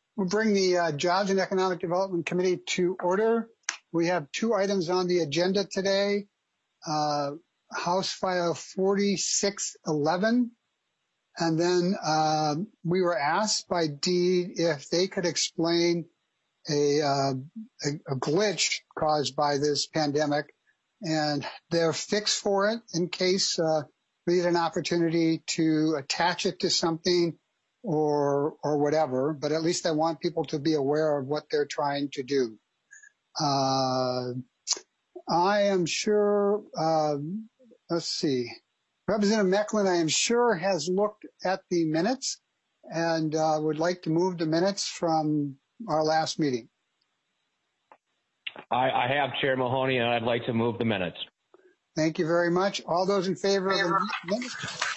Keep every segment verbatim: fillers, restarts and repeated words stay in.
We'll bring the uh, Jobs and Economic Development Committee to order. We have two items on the agenda today. Uh, House File forty-six eleven. And then uh, we were asked by Deed if they could explain a, uh, a, a glitch caused by this pandemic and their fix for it in case uh, we get an opportunity to attach it to something or or whatever, but at least I want people to be aware of what they're trying to do. Uh, I am sure, uh, let's see, Representative Mecklen, I am sure, has looked at the minutes and uh, would like to move the minutes from our last meeting. I, I have, Chair Mahoney, and I'd like to move the minutes. Thank you very much. All those in favor of the minutes?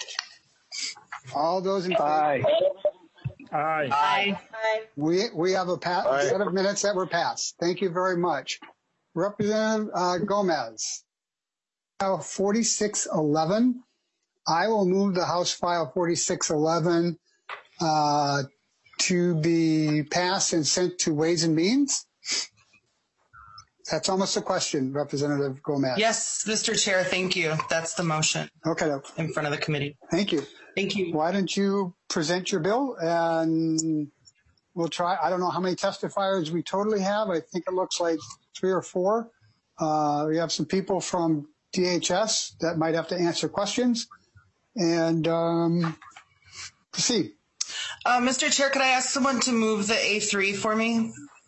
All those in favor? Aye. Aye. Aye. We, we have a pa- set of minutes that were passed. Thank you very much. Representative uh, Gomez, File forty-six eleven. I will move the House File forty-six eleven uh, to be passed and sent to Ways and Means. That's almost a question, Representative Gomez. Yes, Mister Chair, thank you. That's the motion. Okay. In front of the committee. Thank you. Thank you. Why don't you present your bill and we'll try. I don't know how many testifiers we totally have. I think it looks like three or four. Uh, we have some people from D H S that might have to answer questions and um, proceed. Uh, Mister Chair, could I ask someone to move the A three for me?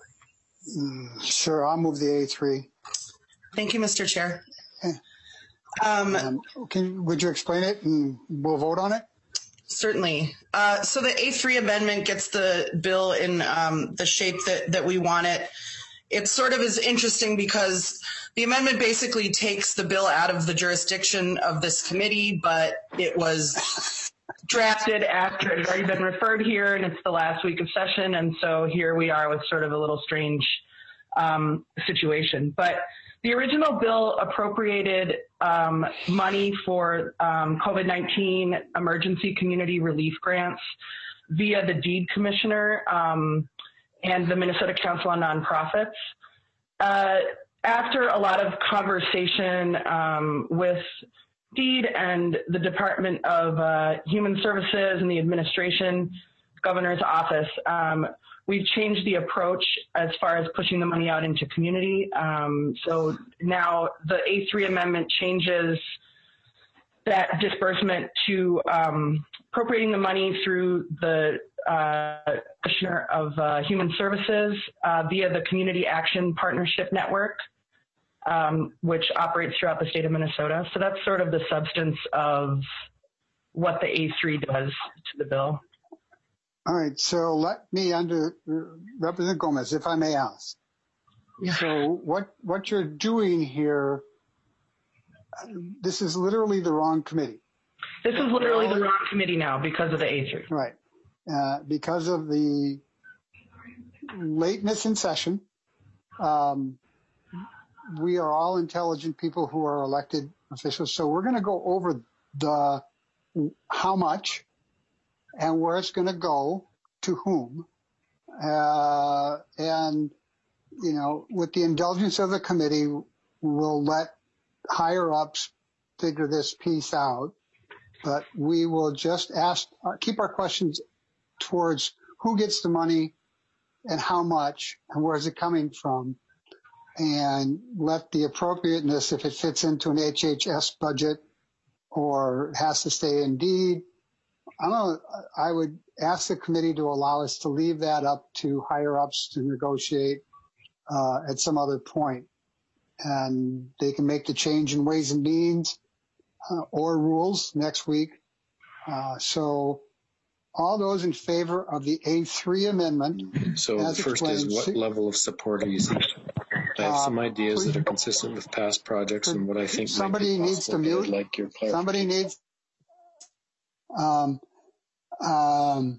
Mm, sure, I'll move the A three. Thank you, Mister Chair. Okay. Um, Um, can, would you explain it and we'll vote on it? Certainly. Uh, so the A three amendment gets the bill in um, the shape that, that we want it. It sort of is interesting because the amendment basically takes the bill out of the jurisdiction of this committee, but it was drafted after it had already been referred here and it's the last week of session. And so here we are with sort of a little strange um, situation. But the original bill appropriated um, money for um, COVID nineteen emergency community relief grants via the Deed Commissioner um, and the Minnesota Council on Nonprofits. Uh, after a lot of conversation um, with Deed and the Department of uh, Human Services and the administration, governor's office, um, we've changed the approach as far as pushing the money out into community. Um, so now the A three amendment changes that disbursement to um, appropriating the money through the uh, Commissioner of uh, Human Services uh, via the Community Action Partnership Network, um, which operates throughout the state of Minnesota. So that's sort of the substance of what the A three does to the bill. All right, so let me under Representative Gomez, if I may ask. Yeah. So what what you're doing here, this is literally the wrong committee. This is literally the wrong committee now because of the A three. Right, uh, because of the lateness in session. Um, we are all intelligent people who are elected officials, so we're going to go over the how much and where it's going to go, to whom. Uh, and, you know, with the indulgence of the committee, we'll let higher ups figure this piece out. But we will just ask, uh, keep our questions towards who gets the money and how much and where is it coming from, and let the appropriateness, if it fits into an H H S budget or has to stay in Deed, I don't know, I would ask the committee to allow us to leave that up to higher ups to negotiate uh, at some other point. And they can make the change in Ways and Means uh, or rules next week. Uh, so all those in favor of the A three amendment. So the first is what level of support are you seeking? I have some ideas uh, that are consistent with past projects and what I think somebody might be needs to mute. Like your somebody needs. Um, um,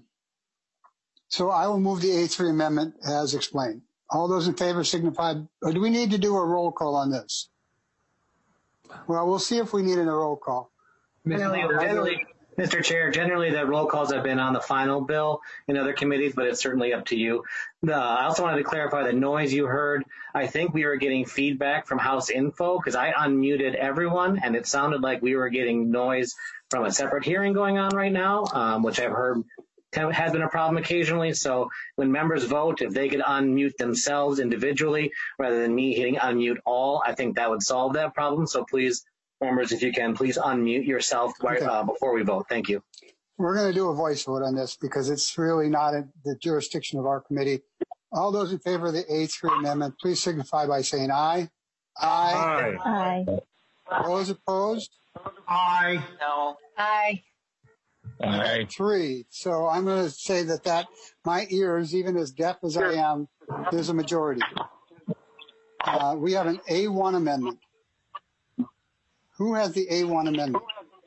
so I will move the A three amendment as explained. All those in favor signify, or do we need to do a roll call on this? Well, we'll see if we need a roll call. Really, really. Mister Chair, generally the roll calls have been on the final bill in other committees, but it's certainly up to you. Uh, I also wanted to clarify the noise you heard. I think we were getting feedback from House Info because I unmuted everyone, and it sounded like we were getting noise from a separate hearing going on right now, um, which I've heard has been a problem occasionally. So when members vote, if they could unmute themselves individually rather than me hitting unmute all, I think that would solve that problem. So please, members, if you can, please unmute yourself right, okay. uh, before we vote. Thank you. We're going to do a voice vote on this because it's really not in the jurisdiction of our committee. All those in favor of the A three amendment, please signify by saying aye. Aye. Aye. Aye. Those opposed? Aye. No. Aye. Aye. Three. So I'm going to say that that my ears, even as deaf as I am, there's a majority. Uh, we have an A one amendment. Who has the A one amendment?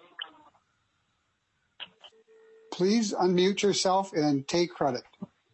Please unmute yourself and take credit.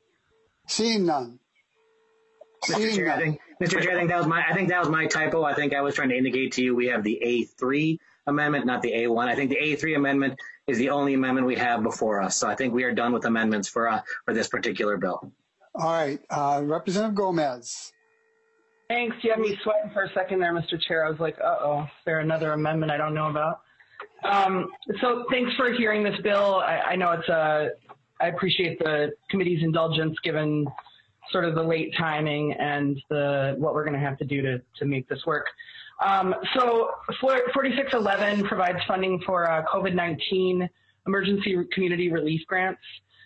Seeing none. Seeing Mister Chair, none. I think, Mister Chair, I think that was my I think that was my typo. I think I was trying to indicate to you we have the A three amendment, not the A one. I think the A three amendment is the only amendment we have before us. So I think we are done with amendments for uh, for this particular bill. All right, uh, Representative Gomez. Thanks. You had me sweating for a second there, Mister Chair. I was like, uh-oh, is there another amendment I don't know about? Um, so thanks for hearing this bill. I, I know it's a, I appreciate the committee's indulgence given sort of the late timing and the what we're going to have to do to, to make this work. Um, so forty-six eleven provides funding for uh, COVID nineteen emergency community relief grants.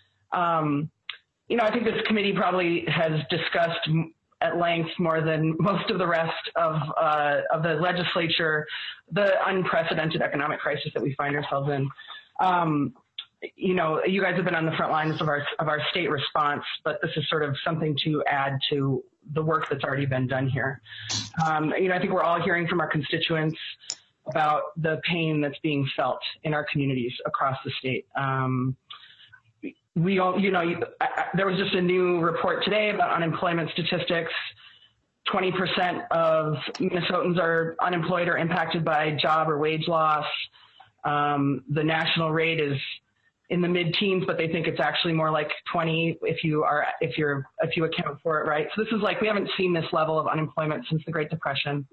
Um, you know, I think this committee probably has discussed at length more than most of the rest of, uh, of the legislature, the unprecedented economic crisis that we find ourselves in. Um, you know, you guys have been on the front lines of our, of our state response, but this is sort of something to add to the work that's already been done here. Um, you know, I think we're all hearing from our constituents about the pain that's being felt in our communities across the state. Um, We all, you know, you, I, there was just a new report today about unemployment statistics. twenty percent of Minnesotans are unemployed or impacted by job or wage loss. Um, the national rate is in the mid-teens, but they think it's actually more like twenty if you are, if you're, if you account for it, right? So this is like, we haven't seen this level of unemployment since the Great Depression.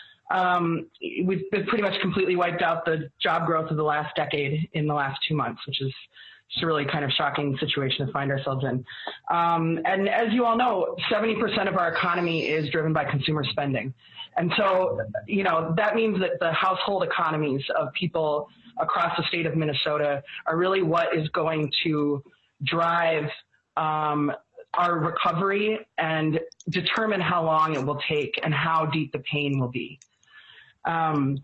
Um, we've been pretty much completely wiped out the job growth of the last decade in the last two months, which is It's a really kind of shocking situation to find ourselves in. Um, and as you all know, seventy percent of our economy is driven by consumer spending. And so, you know, that means that the household economies of people across the state of Minnesota are really what is going to drive um, our recovery and determine how long it will take and how deep the pain will be. Um,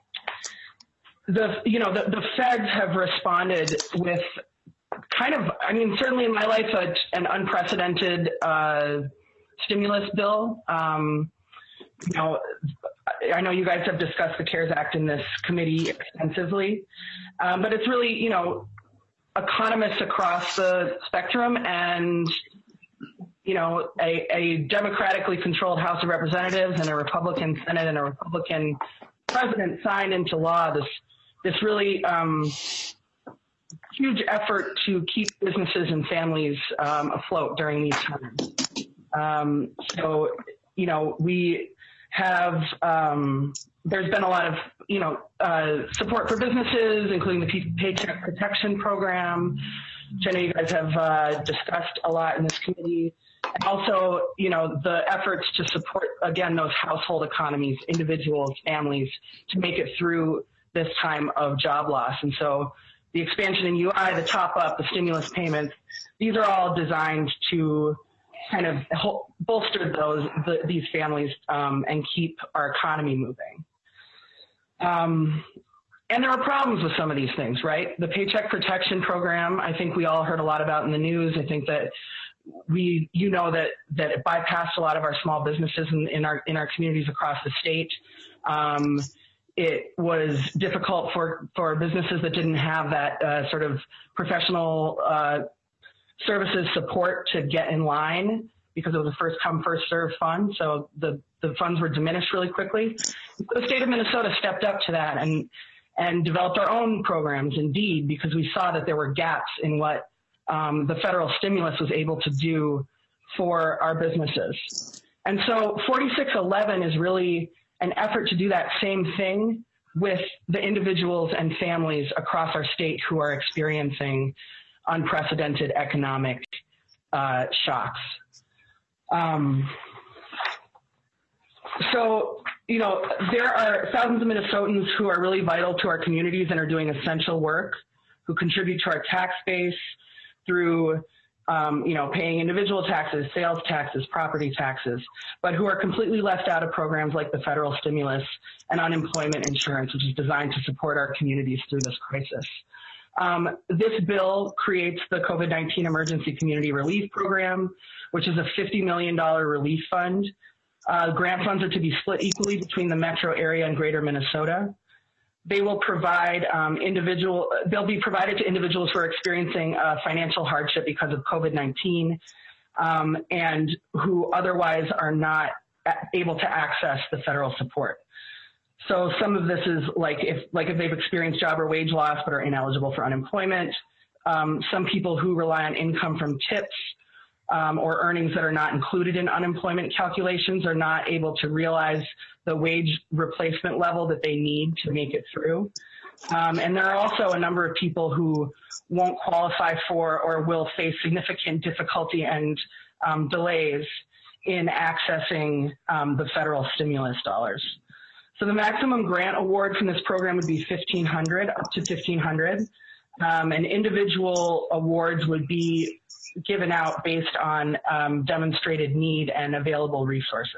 the, you know, the, the feds have responded with kind of, I mean, certainly in my life, a, an unprecedented uh, stimulus bill. Um, you know, I know you guys have discussed the CARES Act in this committee extensively, um, but it's really, you know, economists across the spectrum and, you know, a, a democratically controlled House of Representatives and a Republican Senate and a Republican president signed into law this, this really um, huge effort to keep businesses and families um, afloat during these times. Um, so, you know, we have, um, there's been a lot of, you know, uh, support for businesses, including the Paycheck Protection Program, which I know you guys have uh, discussed a lot in this committee. And also, you know, the efforts to support, again, those household economies, individuals, families, to make it through this time of job loss. And so the expansion in U I, the top up, the stimulus payments, these are all designed to kind of bolster those the, these families um, and keep our economy moving. Um, and there are problems with some of these things, right? The Paycheck Protection Program, I think we all heard a lot about in the news. I think that we, you know, that that it bypassed a lot of our small businesses in, in our in our communities across the state. Um, it was difficult for for businesses that didn't have that uh, sort of professional uh, services support to get in line because it was a first come, first served fund. So the, the funds were diminished really quickly. The state of Minnesota stepped up to that and, and developed our own programs, indeed, because we saw that there were gaps in what um, the federal stimulus was able to do for our businesses. And so forty-six eleven is really an effort to do that same thing with the individuals and families across our state who are experiencing unprecedented economic uh, shocks. Um, so, you know, there are thousands of Minnesotans who are really vital to our communities and are doing essential work, who contribute to our tax base through, um, you know, paying individual taxes, sales taxes, property taxes, but who are completely left out of programs like the federal stimulus and unemployment insurance, which is designed to support our communities through this crisis. Um, this bill creates the COVID nineteen Emergency Community Relief Program, which is a fifty million dollars relief fund. Uh, grant funds are to be split equally between the metro area and greater Minnesota. They will provide um, individual, they'll be provided to individuals who are experiencing uh, financial hardship because of COVID nineteen um, and who otherwise are not able to access the federal support. So some of this is like if, like if they've experienced job or wage loss but are ineligible for unemployment. Um, some people who rely on income from tips um, or earnings that are not included in unemployment calculations are not able to realize the wage replacement level that they need to make it through. Um, and there are also a number of people who won't qualify for or will face significant difficulty and um, delays in accessing um, the federal stimulus dollars. So the maximum grant award from this program would be fifteen hundred dollars, up to fifteen hundred dollars. Um, and individual awards would be given out based on um, demonstrated need and available resources.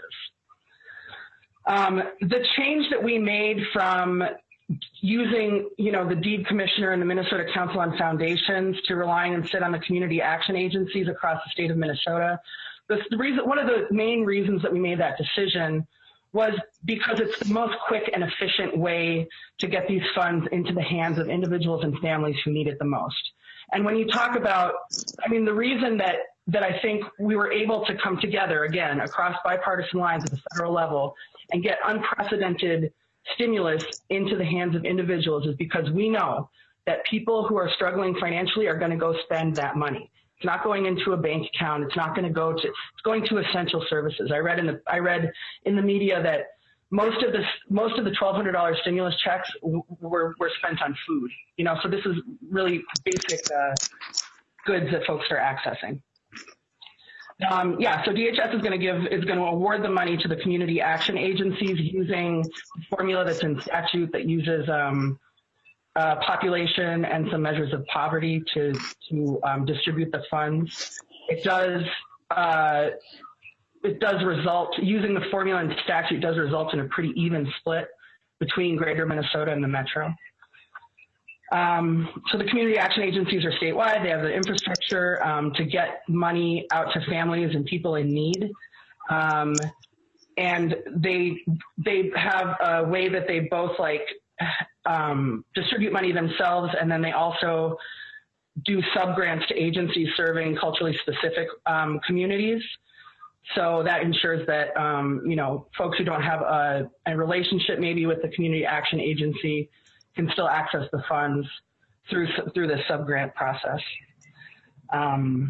Um, the change that we made from using, you know, the deed commissioner and the Minnesota Council on Foundations to relying instead on the community action agencies across the state of Minnesota, the, the reason, one of the main reasons that we made that decision was because it's the most quick and efficient way to get these funds into the hands of individuals and families who need it the most. And when you talk about, I mean, the reason that, that I think we were able to come together, again, across bipartisan lines at the federal level and get unprecedented stimulus into the hands of individuals is because we know that people who are struggling financially are going to go spend that money. It's not going into a bank account. It's not going to go to, it's going to essential services. I read in the, I read in the media that most of the, most of the twelve hundred dollars stimulus checks were, were spent on food. You know, so this is really basic uh, goods that folks are accessing. Um, yeah, so D H S is going to give, is going to award the money to the community action agencies using the formula that's in statute that uses um, uh, population and some measures of poverty to, to um, distribute the funds. It does, uh, it does result, using the formula in statute does result in a pretty even split between greater Minnesota and the metro. Um, so the community action agencies are statewide. They have the infrastructure um, to get money out to families and people in need. Um, and they, they have a way that they both like um, distribute money themselves, and then they also do sub-grants to agencies serving culturally specific um, communities. So that ensures that, um, you know, folks who don't have a, a relationship maybe with the community action agency can still access the funds through through the sub-grant process. Um,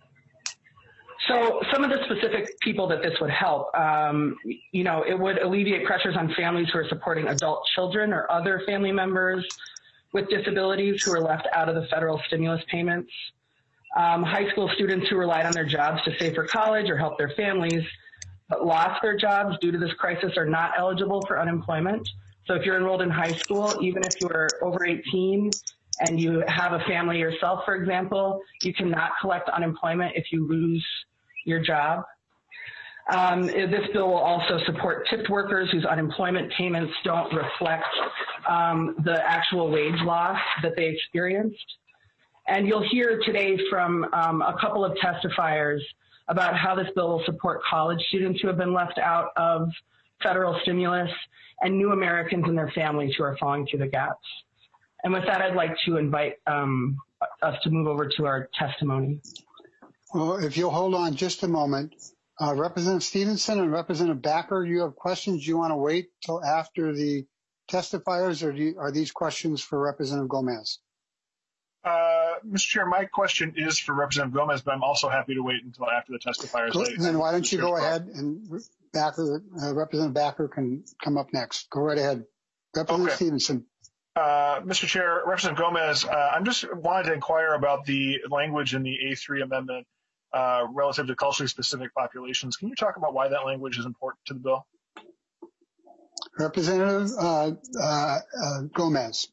so some of the specific people that this would help, um, you know, it would alleviate pressures on families who are supporting adult children or other family members with disabilities who are left out of the federal stimulus payments. Um, high school students who relied on their jobs to save for college or help their families, but lost their jobs due to this crisis are not eligible for unemployment. So if you're enrolled in high school, even if you're over eighteen and you have a family yourself, for example, you cannot collect unemployment if you lose your job. Um, this bill will also support tipped workers whose unemployment payments don't reflect um, the actual wage loss that they experienced. And you'll hear today from um, a couple of testifiers about how this bill will support college students who have been left out of federal stimulus and new Americans and their families who are falling through the gaps. And with that, I'd like to invite um, us to move over to our testimony. Well, if you'll hold on just a moment. Uh, Representative Stevenson and Representative Backer, you have questions. You want to wait till after the testifiers, or do you, are these questions for Representative Gomez? Uh, Mister Chair, my question is for Representative Gomez, but I'm also happy to wait until after the testifiers. Go, then why don't you go ahead and Backer, uh, Representative Backer can come up next. Go right ahead. Representative okay. Stevenson. Uh, Mister Chair, Representative Gomez, uh, I'm just wanted to inquire about the language in the A three amendment uh, relative to culturally specific populations. Can you talk about why that language is important to the bill? Representative uh, uh, uh, Gomez.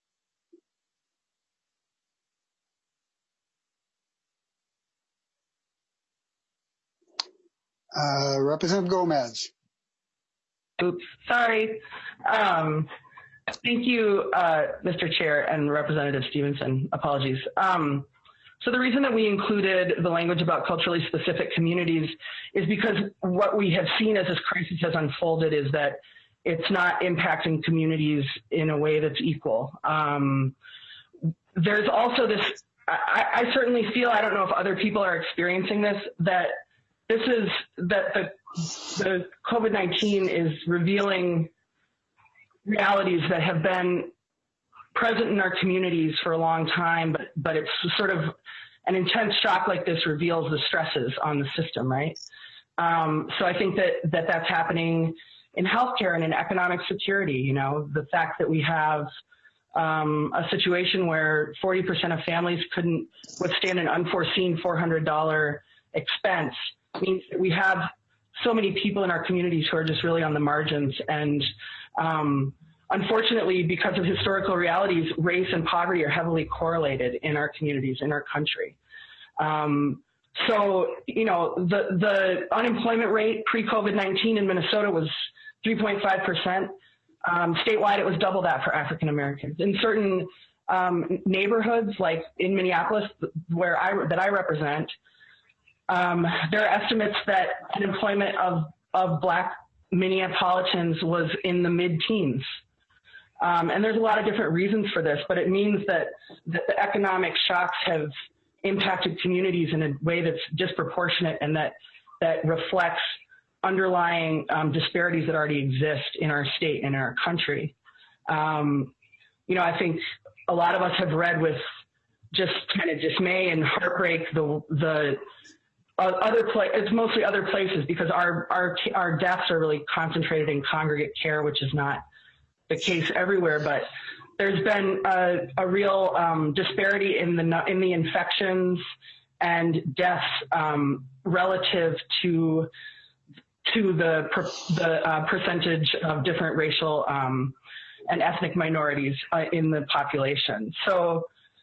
Uh, Representative Gomez. Oops, sorry. Um, thank you, uh, Mister Chair and Representative Stevenson. Apologies. Um, so the reason that we included the language about culturally specific communities is because what we have seen as this crisis has unfolded is that it's not impacting communities in a way that's equal. Um, there's also this, I, I certainly feel, I don't know if other people are experiencing this, that this is, that the, the COVID nineteen is revealing realities that have been present in our communities for a long time, but, but it's sort of an intense shock like this reveals the stresses on the system, right? Um, so I think that, that that's happening in healthcare and in economic security. You know, the fact that we have um, a situation where forty percent of families couldn't withstand an unforeseen four hundred dollars expense means that we have so many people in our communities who are just really on the margins. And um, unfortunately, because of historical realities, race and poverty are heavily correlated in our communities, in our country. Um, so, you know, the, the unemployment rate pre-COVID nineteen in Minnesota was three point five percent. Um, statewide, it was double that for African Americans. In certain um, neighborhoods, like in Minneapolis, where I, that I represent, Um, there are estimates that unemployment of, of Black Minneapolitans was in the mid-teens. Um, and there's a lot of different reasons for this, but it means that, that the economic shocks have impacted communities in a way that's disproportionate and that, that reflects underlying um, disparities that already exist in our state and in our country. Um, you know, I think a lot of us have read with just kind of dismay and heartbreak the, the, Uh, other pla- it's mostly other places because our, our, our deaths are really concentrated in congregate care, which is not the case everywhere, but there's been a, a real um, disparity in the, in the infections and deaths um, relative to, to the, per, the uh, percentage of different racial um, and ethnic minorities uh, in the population. So,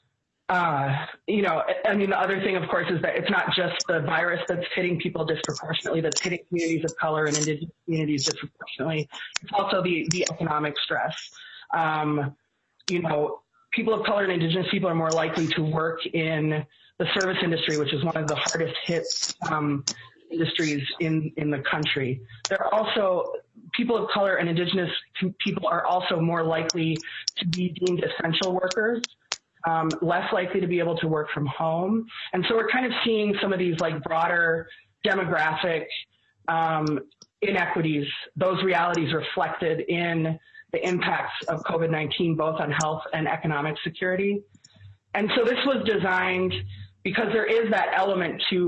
Uh, you know, I mean, the other thing, of course, is that it's not just the virus that's hitting people disproportionately, that's hitting communities of color and indigenous communities disproportionately. It's also the, the economic stress. Um, you know, people of color and indigenous people are more likely to work in the service industry, which is one of the hardest hit um, industries in, in the country. There are also, people of color and indigenous people are also more likely to be deemed essential workers. Um, less likely to be able to work from home. And so we're kind of seeing some of these like broader demographic um, inequities, those realities reflected in the impacts of COVID nineteen, both on health and economic security. And so this was designed because there is that element to,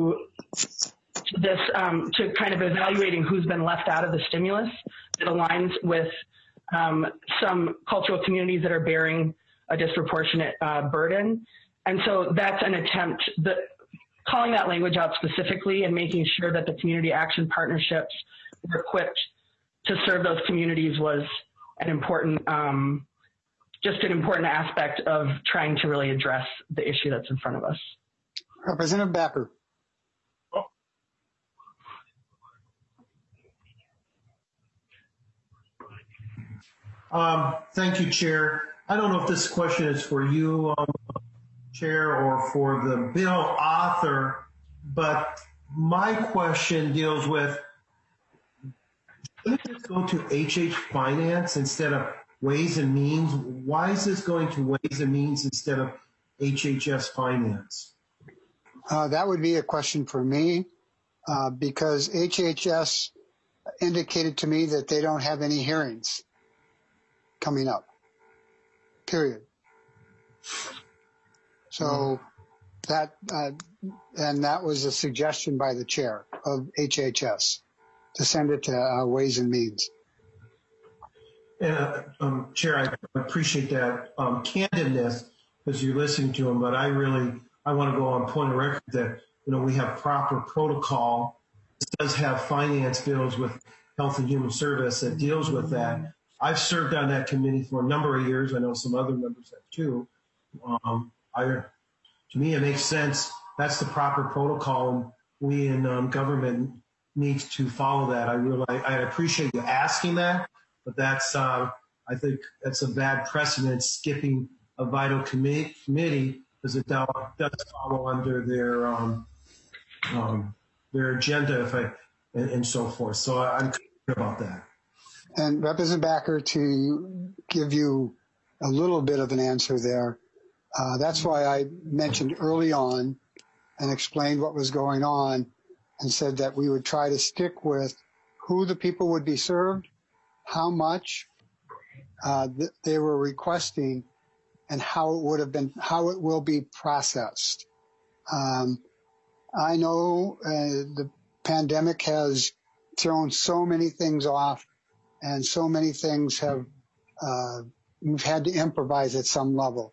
to this, um, to kind of evaluating who's been left out of the stimulus that aligns with um, some cultural communities that are bearing a disproportionate uh, burden. And so that's an attempt, that calling that language out specifically and making sure that the community action partnerships were equipped to serve those communities was an important, um, just an important aspect of trying to really address the issue that's in front of us. Representative Backer. Oh. Um, thank you, Chair. I don't know if this question is for you, um, Chair, or for the bill author, but my question deals with, shouldn't this go to H H Finance instead of Ways and Means? Why is this going to Ways and Means instead of H H S Finance? Uh, that would be a question for me uh, because H H S indicated to me that they don't have any hearings coming up, period. So that, uh, and that was a suggestion by the chair of H H S to send it to uh, Ways and Means. Uh, um, Chair, I appreciate that um, candidness because you're listening to him, but I really, I want to go on point of record that, you know, we have proper protocol. This does have finance bills with Health and Human Service that deals with that. I've served on that committee for a number of years. I know some other members have too. Um, I, to me, it makes sense. That's the proper protocol, and we in um, government need to follow that. I really, I appreciate you asking that, but that's, uh, I think that's a bad precedent, skipping a vital committee, committee because it does follow under their um, um, their agenda, if I and, and so forth. So I'm clear about that. And Representative Backer, to give you a little bit of an answer there, uh, that's why I mentioned early on and explained what was going on and said that we would try to stick with who the people would be served, how much uh, th- they were requesting, and how it would have been, how it will be processed. Um, I know uh, the pandemic has thrown so many things off, and so many things have, uh, we've had to improvise at some level.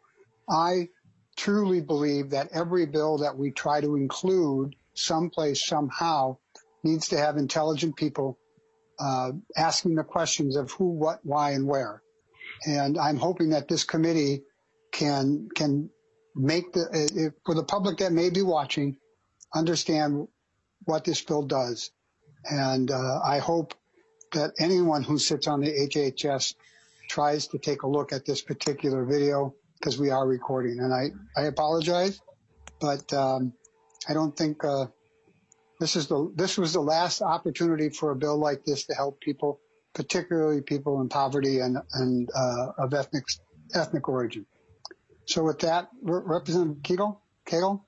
I truly believe that every bill that we try to include someplace, somehow, needs to have intelligent people uh, asking the questions of who, what, why, and where. And I'm hoping that this committee can can make the, if, for the public that may be watching, understand what this bill does. And uh, I hope that anyone who sits on the H H S tries to take a look at this particular video, because we are recording. And I, I apologize, but um, I don't think uh, this is the this was the last opportunity for a bill like this to help people, particularly people in poverty and and uh, of ethnic ethnic origin. So with that, Representative Kegel, Kegel.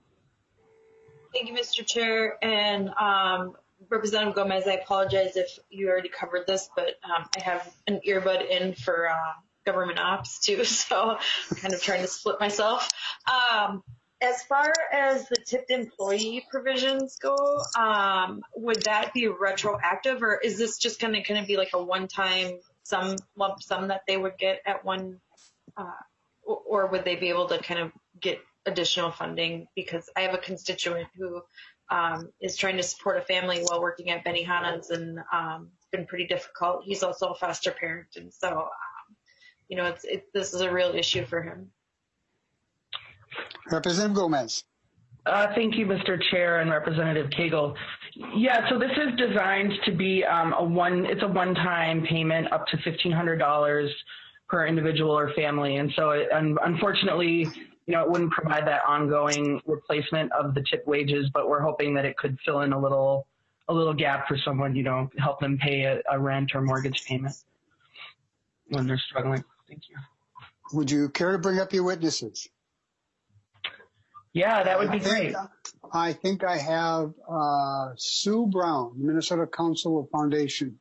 Thank you, Mister Chair, and um, Representative Gomez. I apologize if you already covered this, but um, I have an earbud in for uh, government ops too, so I'm kind of trying to split myself. Um, as far as the tipped employee provisions go, um, would that be retroactive, or is this just going to kind of be like a one-time sum lump sum that they would get at one, uh, or, or would they be able to kind of get additional funding? Because I have a constituent who um, is trying to support a family while working at Benihana's, and um, it's been pretty difficult. He's also a foster parent, and so um, you know, it's it, this is a real issue for him. Representative Gomez. Uh, thank you, Mister Chair and Representative Kegel. Yeah, so this is designed to be um, a one. It's a one-time payment up to fifteen hundred dollars per individual or family, and so it, un- unfortunately, you know, it wouldn't provide that ongoing replacement of the tip wages, but we're hoping that it could fill in a little, a little gap for someone, you know, help them pay a, a rent or mortgage payment when they're struggling. Thank you. Would you care to bring up your witnesses? Yeah, that would be I think, great. I think I have uh, Sue Brown, Minnesota Council of Foundation.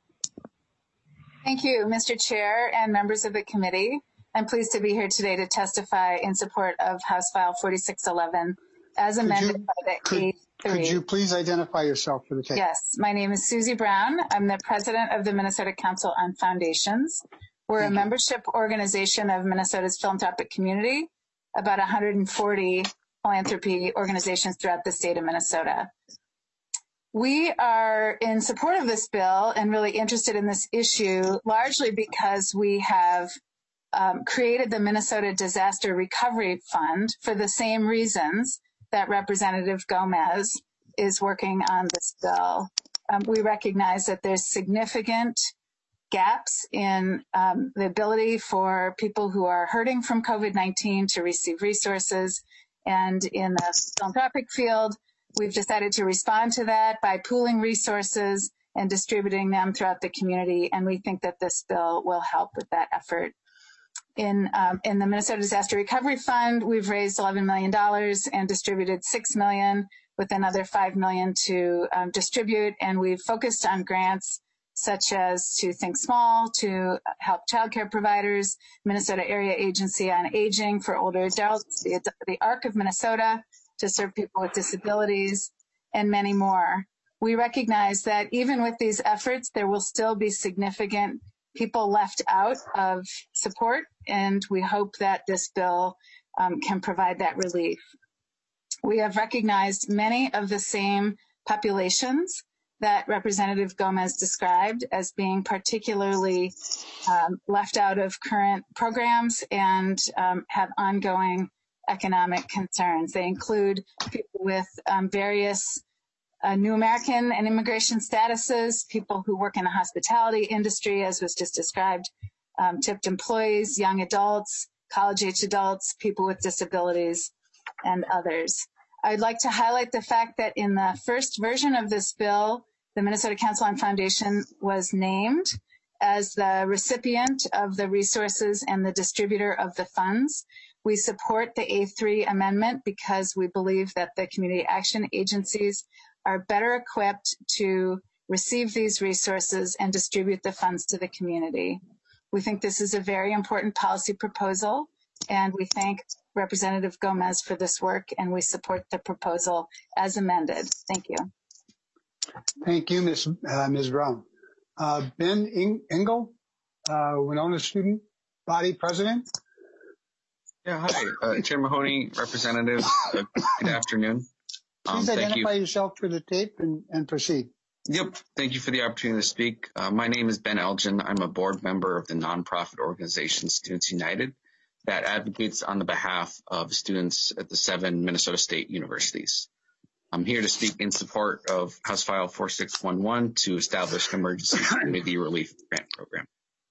Thank you, Mister Chair and members of the committee. I'm pleased to be here today to testify in support of House File forty-six eleven as amended you, by the could, A three. Could you please identify yourself for the tape? Yes, my name is Susie Brown. I'm the president of the Minnesota Council on Foundations. We're Thank a membership you. organization of Minnesota's philanthropic community, about one hundred forty philanthropy organizations throughout the state of Minnesota. We are in support of this bill and really interested in this issue, largely because we have um, created the Minnesota Disaster Recovery Fund for the same reasons that Representative Gomez is working on this bill. Um, we recognize that there's significant gaps in um, the ability for people who are hurting from COVID nineteen to receive resources. And in the philanthropic field, we've decided to respond to that by pooling resources and distributing them throughout the community. And we think that this bill will help with that effort. In, um, in the Minnesota Disaster Recovery Fund, we've raised eleven million dollars and distributed six million dollars with another five million dollars to um, distribute. And we've focused on grants such as to Think Small, to Help Childcare Providers, Minnesota Area Agency on Aging for Older Adults, the, the ARC of Minnesota to serve people with disabilities, and many more. We recognize that even with these efforts, there will still be significant people left out of support, and we hope that this bill um, can provide that relief. We have recognized many of the same populations that Representative Gomez described as being particularly um, left out of current programs and um, have ongoing economic concerns. They include people with um, various uh, new American and immigration statuses, people who work in the hospitality industry, as was just described, um, tipped employees, young adults, college-age adults, people with disabilities, and others. I'd like to highlight the fact that in the first version of this bill, the Minnesota Council on Foundation was named as the recipient of the resources and the distributor of the funds. We support the A three amendment because we believe that the community action agencies are better equipped to receive these resources and distribute the funds to the community. We think this is a very important policy proposal, and we thank Representative Gomez for this work, and we support the proposal as amended. Thank you. Thank you, Miz Uh, Miz Brown. Uh, Ben Ing Engel, uh, Winona Student Body President. Yeah, hi, uh, Chair Mahoney, Representatives. Uh, good afternoon. Um, Please identify you. yourself for the tape and, and proceed. Yep. Thank you for the opportunity to speak. Uh, my name is Ben Elgin. I'm a board member of the nonprofit organization Students United that advocates on the behalf of students at the seven Minnesota State universities. I'm here to speak in support of House File four six one one to establish an emergency community relief grant program.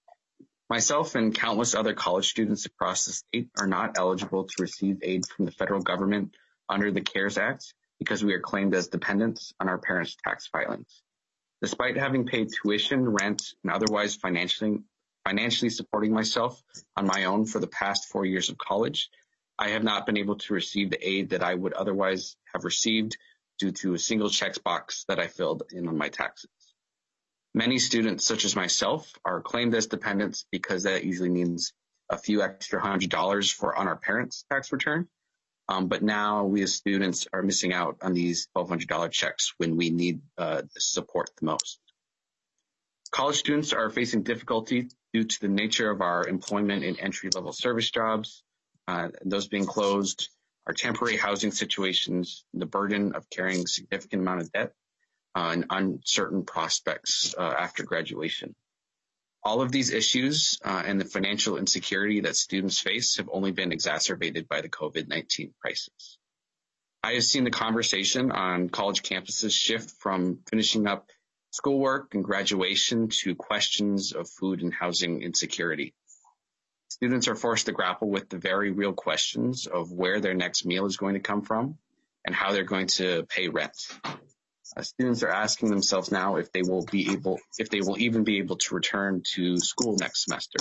Myself and countless other college students across the state are not eligible to receive aid from the federal government under the CARES Act because we are claimed as dependents on our parents' tax filings. Despite having paid tuition, rent, and otherwise financially, financially supporting myself on my own for the past four years of college, I have not been able to receive the aid that I would otherwise have received due to a single checkbox that I filled in on my taxes. Many students, such as myself, are claimed as dependents because that usually means a few extra hundred dollars for on our parents' tax return. Um, but now we as students are missing out on these twelve hundred dollars checks when we need uh, support the most. College students are facing difficulty due to the nature of our employment in entry-level service jobs, uh, those being closed, our temporary housing situations, the burden of carrying a significant amount of debt, uh, and uncertain prospects uh, after graduation. All of these issues uh, and the financial insecurity that students face have only been exacerbated by the COVID nineteen crisis. I have seen the conversation on college campuses shift from finishing up schoolwork and graduation to questions of food and housing insecurity. Students are forced to grapple with the very real questions of where their next meal is going to come from and how they're going to pay rent. Uh, students are asking themselves now if they will be able, if they will even be able to return to school next semester.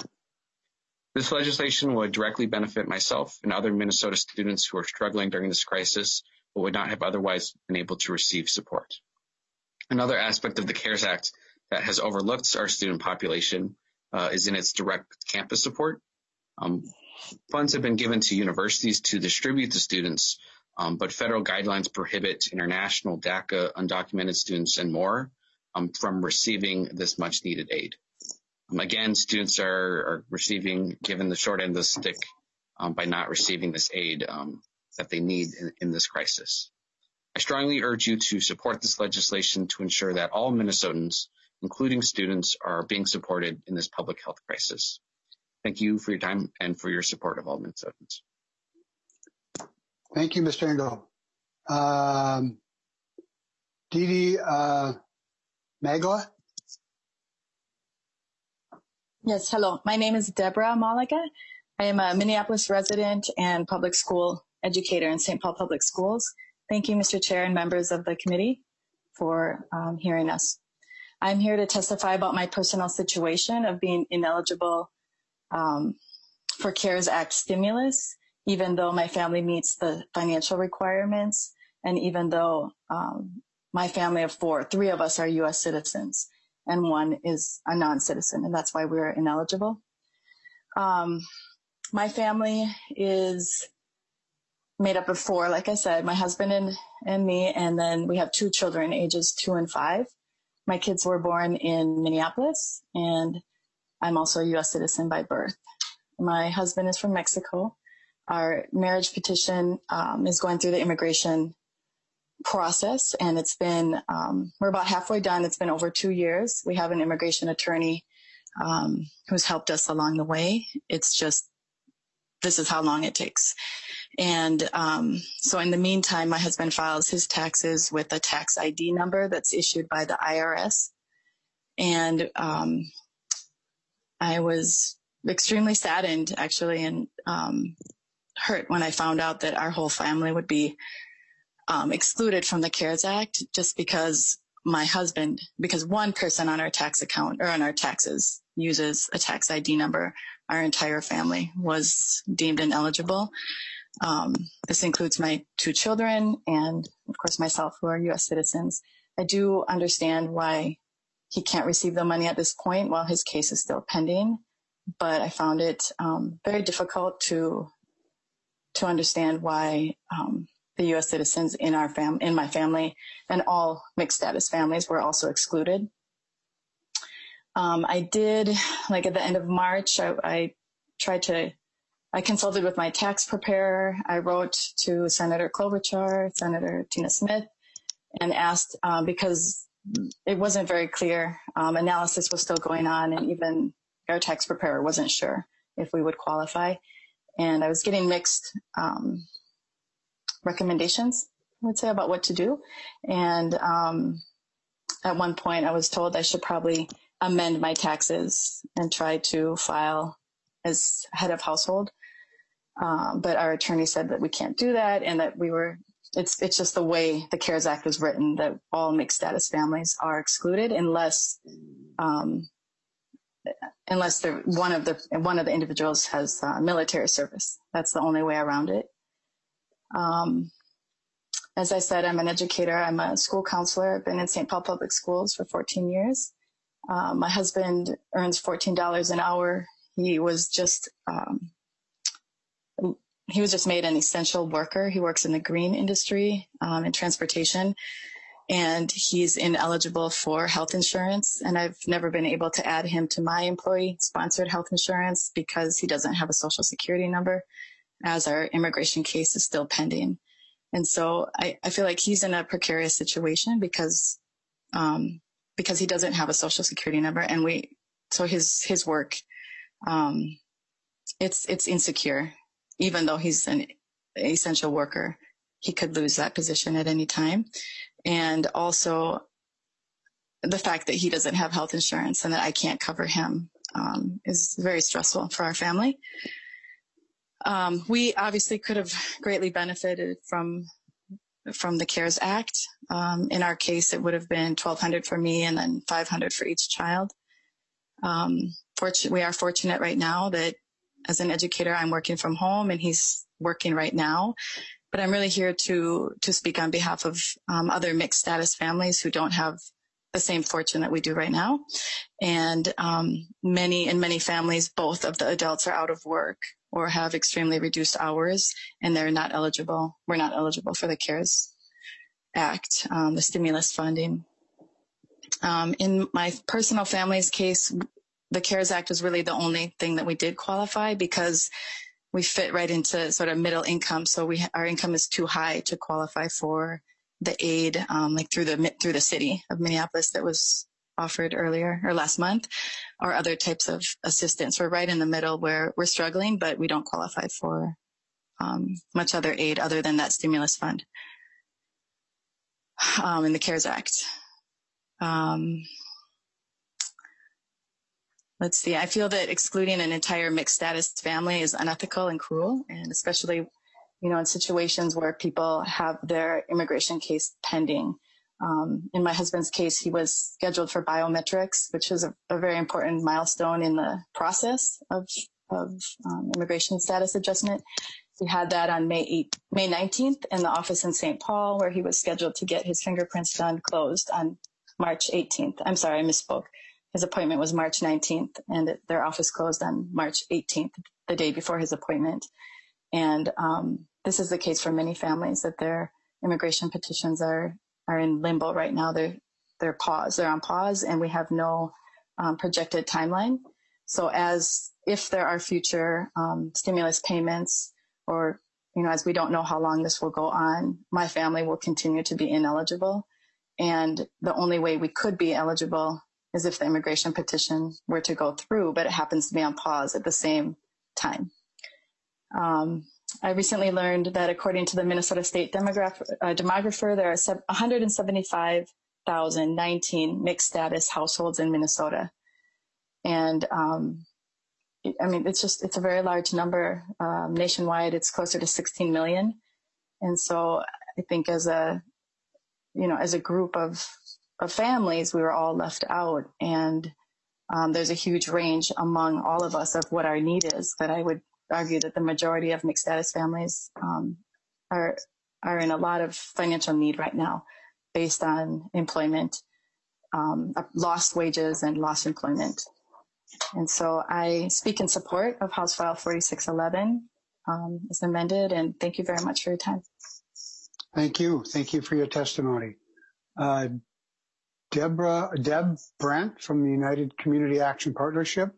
This legislation would directly benefit myself and other Minnesota students who are struggling during this crisis, but would not have otherwise been able to receive support. Another aspect of the CARES Act that has overlooked our student population uh, is in its direct campus support. Um, funds have been given to universities to distribute to students, um, but federal guidelines prohibit international, DACA, undocumented students, and more um, from receiving this much-needed aid. Um, again, students are, are receiving, given the short end of the stick um, by not receiving this aid um, that they need in, in this crisis. I strongly urge you to support this legislation to ensure that all Minnesotans, including students, are being supported in this public health crisis. Thank you for your time and for your support of all Minnesotans. Thank you, Mister Engel. Um, Didi uh, Magla? Yes, hello. My name is Deborah Malaga. I am a Minneapolis resident and public school educator in Saint Paul Public Schools. Thank you, Mister Chair and members of the committee for um, hearing us. I'm here to testify about my personal situation of being ineligible um, for CARES Act stimulus, even though my family meets the financial requirements, and even though um, my family of four, three of us are U S citizens. and one is a non-citizen, and that's why we're ineligible. Um, my family is made up of four, like I said, my husband and, and me, and then we have two children, ages two and five. My kids were born in Minneapolis, and I'm also a U S citizen by birth. My husband is from Mexico. Our marriage petition um, is going through the immigration process, and it's been, um, we're about halfway done. It's been over two years. We have an immigration attorney um, who's helped us along the way. It's just, this is how long it takes. And um, so in the meantime, my husband files his taxes with a tax I D number that's issued by the I R S. And um, I was extremely saddened, actually, and um, hurt when I found out that our whole family would be um, excluded from the CARES Act just because my husband, because one person on our tax account or on our taxes uses a tax I D number, our entire family was deemed ineligible. Um, this includes my two children and, of course, myself, who are U S citizens. I do understand why he can't receive the money at this point while his case is still pending, but I found it um, very difficult to to understand why um, the U S citizens in our fam in my family and all mixed status families were also excluded. Um, I did, like at the end of March, I, I tried to. I consulted with my tax preparer. I wrote to Senator Klobuchar, Senator Tina Smith, and asked, um, because it wasn't very clear. Um, analysis was still going on, and even our tax preparer wasn't sure if we would qualify. And I was getting mixed um, recommendations, I would say, about what to do. And um, at one point, I was told I should probably amend my taxes and try to file as head of household. Um, but our attorney said that we can't do that, and that we were, it's, it's just the way the CARES Act was written, that all mixed status families are excluded unless, um, unless the, one of the, one of the individuals has uh, military service. That's the only way around it. Um, as I said, I'm an educator. I'm a school counselor. I've been in Saint Paul Public Schools for fourteen years. Uh, my husband earns fourteen dollars an hour. He was just, um, He was just made an essential worker. He works in the green industry, um, in transportation, and he's ineligible for health insurance. And I've never been able to add him to my employee-sponsored health insurance because he doesn't have a social security number, as our immigration case is still pending. And so I, I feel like he's in a precarious situation because um, because he doesn't have a social security number, and we so his his work um, it's it's insecure. Even though he's an essential worker, he could lose that position at any time. And also the fact that he doesn't have health insurance and that I can't cover him um, is very stressful for our family. Um, we obviously could have greatly benefited from from the CARES Act. Um, in our case, it would have been twelve hundred dollars for me and then five hundred dollars for each child. Um, fortunate, we are fortunate right now that as an educator, I'm working from home and he's working right now, but I'm really here to, to speak on behalf of um, other mixed status families who don't have the same fortune that we do right now. And um, many, in many families, both of the adults are out of work or have extremely reduced hours, and they're not eligible. We're not eligible for the CARES Act, um, the stimulus funding. Um, in my personal family's case, the CARES Act was really the only thing that we did qualify because we fit right into sort of middle income. So we, our income is too high to qualify for the aid, um, like through the, through the city of Minneapolis that was offered earlier or last month, or other types of assistance. We're right in the middle where we're struggling, but we don't qualify for, um, much other aid other than that stimulus fund, um, in the CARES Act. Um, Let's see. I feel that excluding an entire mixed status family is unethical and cruel, and especially, you know, in situations where people have their immigration case pending. Um, in my husband's case, he was scheduled for biometrics, which is a, a very important milestone in the process of, of um, immigration status adjustment. He had that on May eighth, May nineteenth, and the office in Saint Paul, where he was scheduled to get his fingerprints done, closed on March eighteenth. I'm sorry, I misspoke. His appointment was March nineteenth, and it, their office closed on March eighteenth, the day before his appointment. And um, this is the case for many families, that their immigration petitions are are in limbo right now. They're they're paused. They're on pause, and we have no um, projected timeline. So, as if there are future um, stimulus payments, or you know, as we don't know how long this will go on, my family will continue to be ineligible. And the only way we could be eligible is if the immigration petition were to go through, but it happens to be on pause at the same time. Um, I recently learned that according to the Minnesota State Demograph- uh, Demographer, there are one hundred seventy-five thousand nineteen mixed status households in Minnesota. And um, I mean, it's just, it's a very large number. Um, nationwide, it's closer to sixteen million. And so I think as a, you know, as a group of, of families, we were all left out. And um, there's a huge range among all of us of what our need is. But I would argue that the majority of mixed status families um, are are in a lot of financial need right now based on employment, um, lost wages and lost employment. And so I speak in support of House File forty-six eleven um, as amended, and thank you very much for your time. Thank you. Thank you for your testimony. Uh, Deborah, Deb Brandt from the United Community Action Partnership.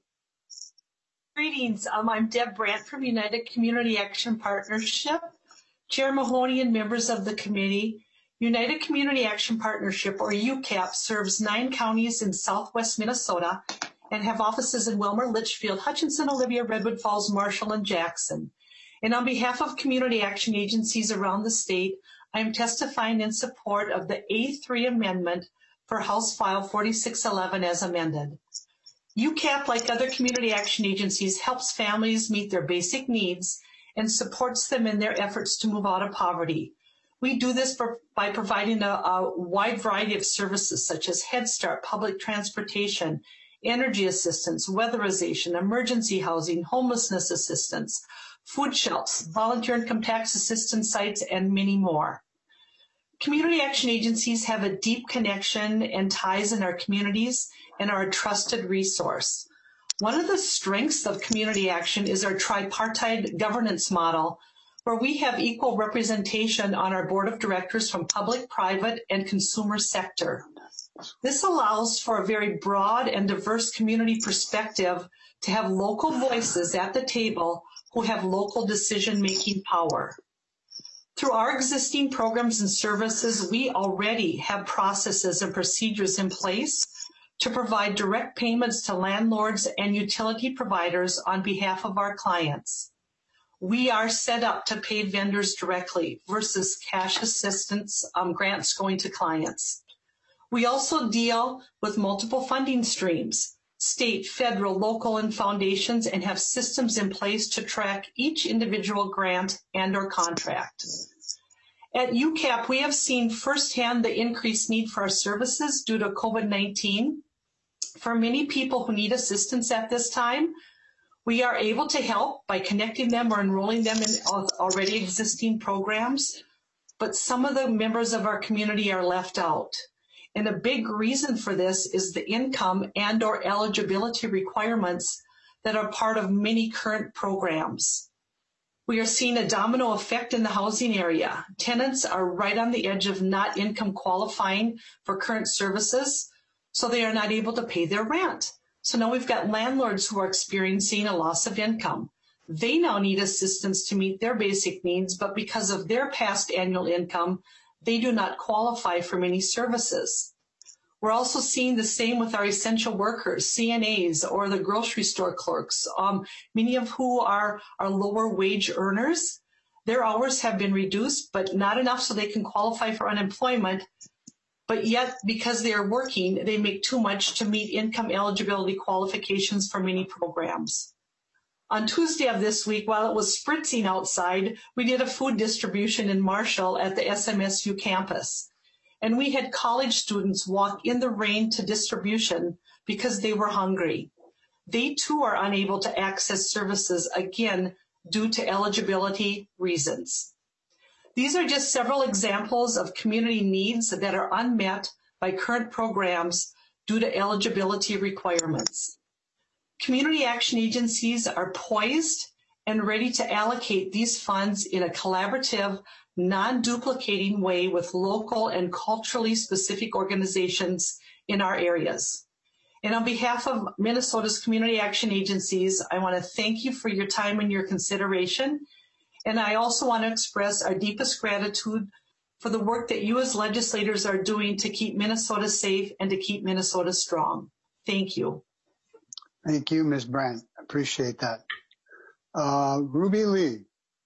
Greetings. Um, I'm Deb Brandt from United Community Action Partnership. Chair Mahoney and members of the committee, United Community Action Partnership, or U C A P, serves nine counties in southwest Minnesota and have offices in Wilmer, Litchfield, Hutchinson, Olivia, Redwood Falls, Marshall, and Jackson. And on behalf of community action agencies around the state, I am testifying in support of the A three amendment for House File forty-six eleven as amended. U C A P, like other community action agencies, helps families meet their basic needs and supports them in their efforts to move out of poverty. We do this for, by providing a, a wide variety of services such as Head Start, public transportation, energy assistance, weatherization, emergency housing, homelessness assistance, food shelves, volunteer income tax assistance sites, and many more. Community action agencies have a deep connection and ties in our communities and are a trusted resource. One of the strengths of community action is our tripartite governance model, where we have equal representation on our board of directors from public, private, and consumer sector. This allows for a very broad and diverse community perspective to have local voices at the table who have local decision-making power. Through our existing programs and services, we already have processes and procedures in place to provide direct payments to landlords and utility providers on behalf of our clients. We are set up to pay vendors directly versus cash assistance um, grants going to clients. We also deal with multiple funding streams, state, federal, local, and foundations, and have systems in place to track each individual grant and or contract. At U C A P, we have seen firsthand the increased need for our services due to COVID nineteen. For many people who need assistance at this time, we are able to help by connecting them or enrolling them in already existing programs, but some of the members of our community are left out. And a big reason for this is the income and or eligibility requirements that are part of many current programs. We are seeing a domino effect in the housing area. Tenants are right on the edge of not income qualifying for current services, so they are not able to pay their rent. So now we've got landlords who are experiencing a loss of income. They now need assistance to meet their basic needs, but because of their past annual income, they do not qualify for many services. We're also seeing the same with our essential workers, C N As, or the grocery store clerks, um, many of who are, are lower wage earners. Their hours have been reduced, but not enough so they can qualify for unemployment. But yet, because they are working, they make too much to meet income eligibility qualifications for many programs. On Tuesday of this week, while it was spritzing outside, we did a food distribution in Marshall at the S M S U campus. And we had college students walk in the rain to distribution because they were hungry. They too are unable to access services, again, due to eligibility reasons. These are just several examples of community needs that are unmet by current programs due to eligibility requirements. Community action agencies are poised and ready to allocate these funds in a collaborative, non-duplicating way with local and culturally specific organizations in our areas. And on behalf of Minnesota's community action agencies, I want to thank you for your time and your consideration. And I also want to express our deepest gratitude for the work that you as legislators are doing to keep Minnesota safe and to keep Minnesota strong. Thank you. Thank you, Miz Brandt. Appreciate that. Uh, Ruby Lee.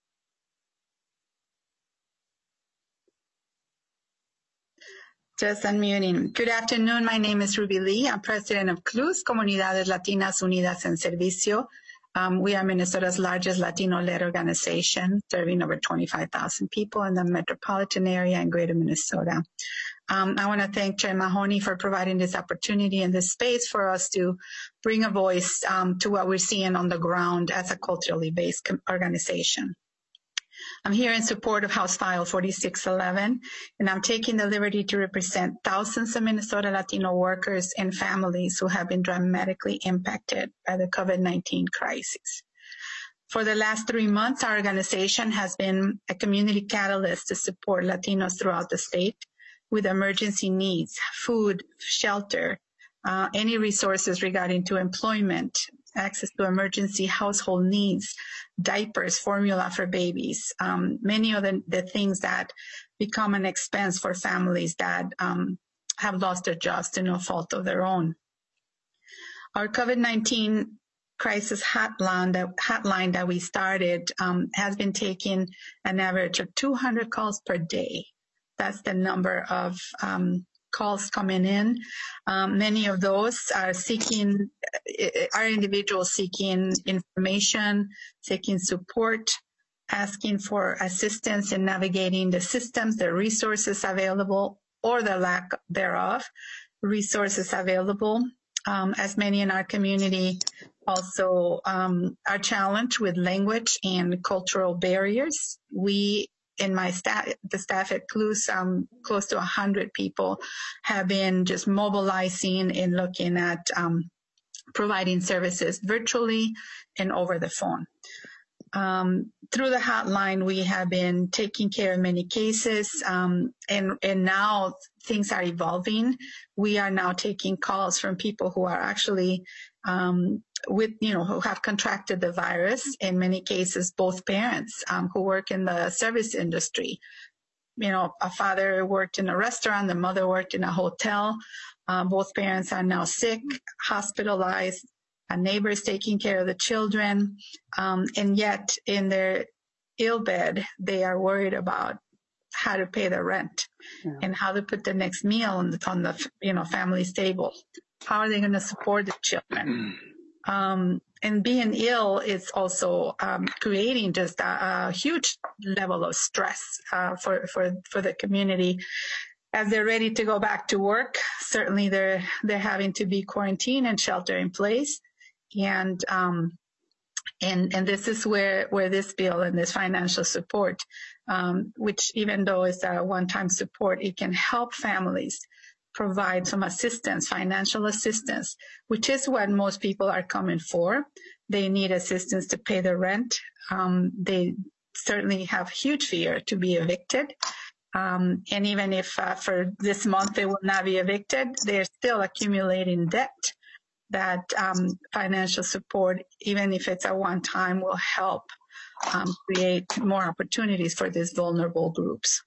Just unmuting. Good afternoon. My name is Ruby Lee. I'm president of C L U S, Comunidades Latinas Unidas en Servicio. Um, we are Minnesota's largest Latino-led organization, serving over twenty-five thousand people in the metropolitan area and greater Minnesota. Um, I want to thank Chair Mahoney for providing this opportunity and this space for us to bring a voice um, to what we're seeing on the ground as a culturally based organization. I'm here in support of House File forty-six eleven, and I'm taking the liberty to represent thousands of Minnesota Latino workers and families who have been dramatically impacted by the COVID nineteen crisis. For the last three months, our organization has been a community catalyst to support Latinos throughout the state with emergency needs, food, shelter, uh, any resources regarding to employment, access to emergency household needs, diapers, formula for babies, um, many of the, the things that become an expense for families that um, have lost their jobs to no fault of their own. Our COVID nineteen crisis hotline that, hotline that we started um, has been taking an average of two hundred calls per day. That's the number of um, calls coming in. Um, many of those are seeking, are individuals seeking information, seeking support, asking for assistance in navigating the systems, the resources available, or the lack thereof, resources available. Um, as many in our community also um, are challenged with language and cultural barriers. We in my staff, the staff at C L U S, um, close to one hundred people have been just mobilizing and looking at um, providing services virtually and over the phone. Um, through the hotline, we have been taking care of many cases, um, and, and now things are evolving. We are now taking calls from people who are actually um, with, you know, who have contracted the virus, in many cases, both parents um, who work in the service industry. You know, a father worked in a restaurant, the mother worked in a hotel. Uh, both parents are now sick, hospitalized, a neighbor is taking care of the children, um, and yet in their ill bed, they are worried about how to pay the rent yeah. and how to put the next meal on the, on the you know, family's table. How are they going to support the children? Um, and being ill is also um, creating just a, a huge level of stress uh, for, for, for the community. As they're ready to go back to work, certainly they're, they're having to be quarantined and shelter in place. And, um, and, and this is where, where this bill and this financial support, um, which even though it's a one-time support, it can help families provide some assistance, financial assistance, which is what most people are coming for. They need assistance to pay the rent. Um, they certainly have huge fear to be evicted. Um, and even if uh, for this month they will not be evicted, they're still accumulating debt. That um, financial support, even if it's a one-time, will help um, create more opportunities for these vulnerable groups.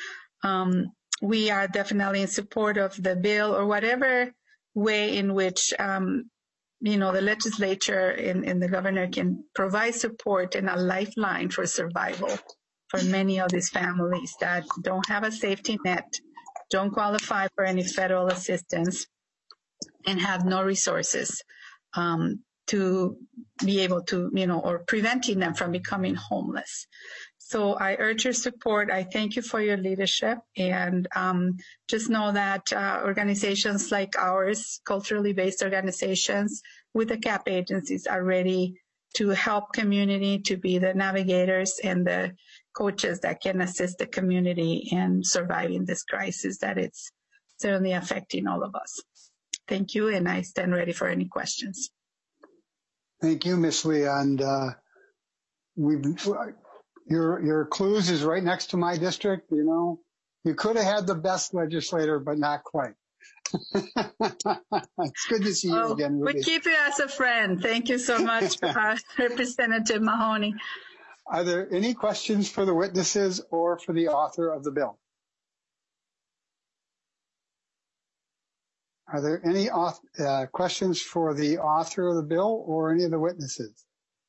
Um, we are definitely in support of the bill, or whatever way in which um, you know, the legislature and, and the governor can provide support and a lifeline for survival for many of these families that don't have a safety net, don't qualify for any federal assistance, and have no resources um, to be able to, you know, or preventing them from becoming homeless. So I urge your support. I thank you for your leadership, and um, just know that uh, organizations like ours, culturally based organizations with the C A P agencies, are ready to help community, to be the navigators and the coaches that can assist the community in surviving this crisis that it's certainly affecting all of us. Thank you, and I stand ready for any questions. Thank you, Miz Lee. And uh, we've your your Clues is right next to my district. You know, you could have had the best legislator, but not quite. It's good to see you oh, again, Ruby. We keep you as a friend. Thank you so much, uh, Representative Mahoney. Are there any questions for the witnesses or for the author of the bill? Are there any uh, questions for the author of the bill or any of the witnesses?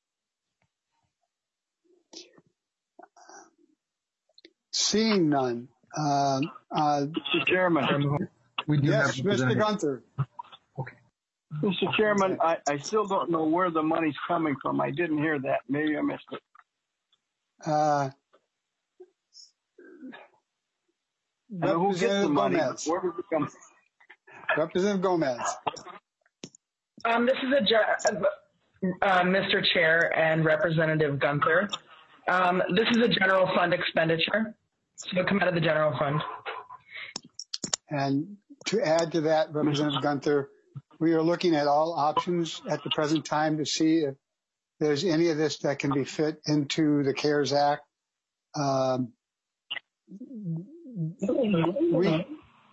Seeing none. Uh, uh, Mister Chairman. We do yes, Mister Gunther. Okay. Mister Chairman, I, I still don't know where the money's coming from. I didn't hear that. Maybe I missed it. Uh, who gets the money? Gomez. Where does it come from? Representative Gomez. Um, this is a uh, Mister Chair and Representative Gunther. Um, this is a general fund expenditure, so it'll come out of the general fund. And to add to that, Representative Gunther, we are looking at all options at the present time to see if there's any of this that can be fit into the CARES Act. Um, we,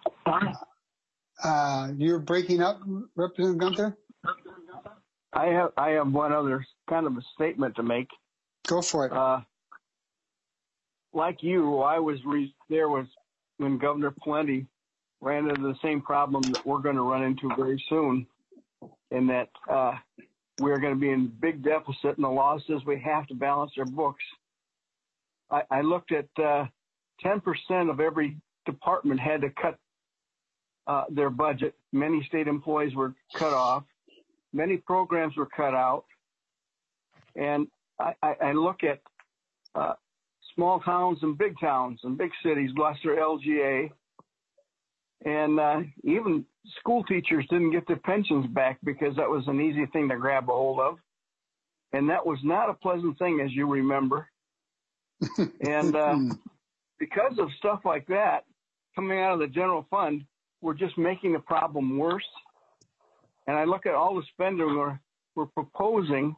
uh, you're breaking up, Representative Gunther? I have I have one other kind of a statement to make. Go for it. Uh, like you, I was re- there was when Governor Pawlenty ran into the same problem that we're going to run into very soon, in that uh, we're going to be in big deficit, and the law says we have to balance our books. I, I looked at uh, ten percent of every department had to cut uh, their budget. Many state employees were cut off. Many programs were cut out. And I, I, I look at uh, small towns and big towns and big cities, Gloucester, L G A, and uh, even school teachers didn't get their pensions back because that was an easy thing to grab a hold of. And that was not a pleasant thing, as you remember. And uh, because of stuff like that coming out of the general fund, we're just making the problem worse. And I look at all the spending we're, we're proposing.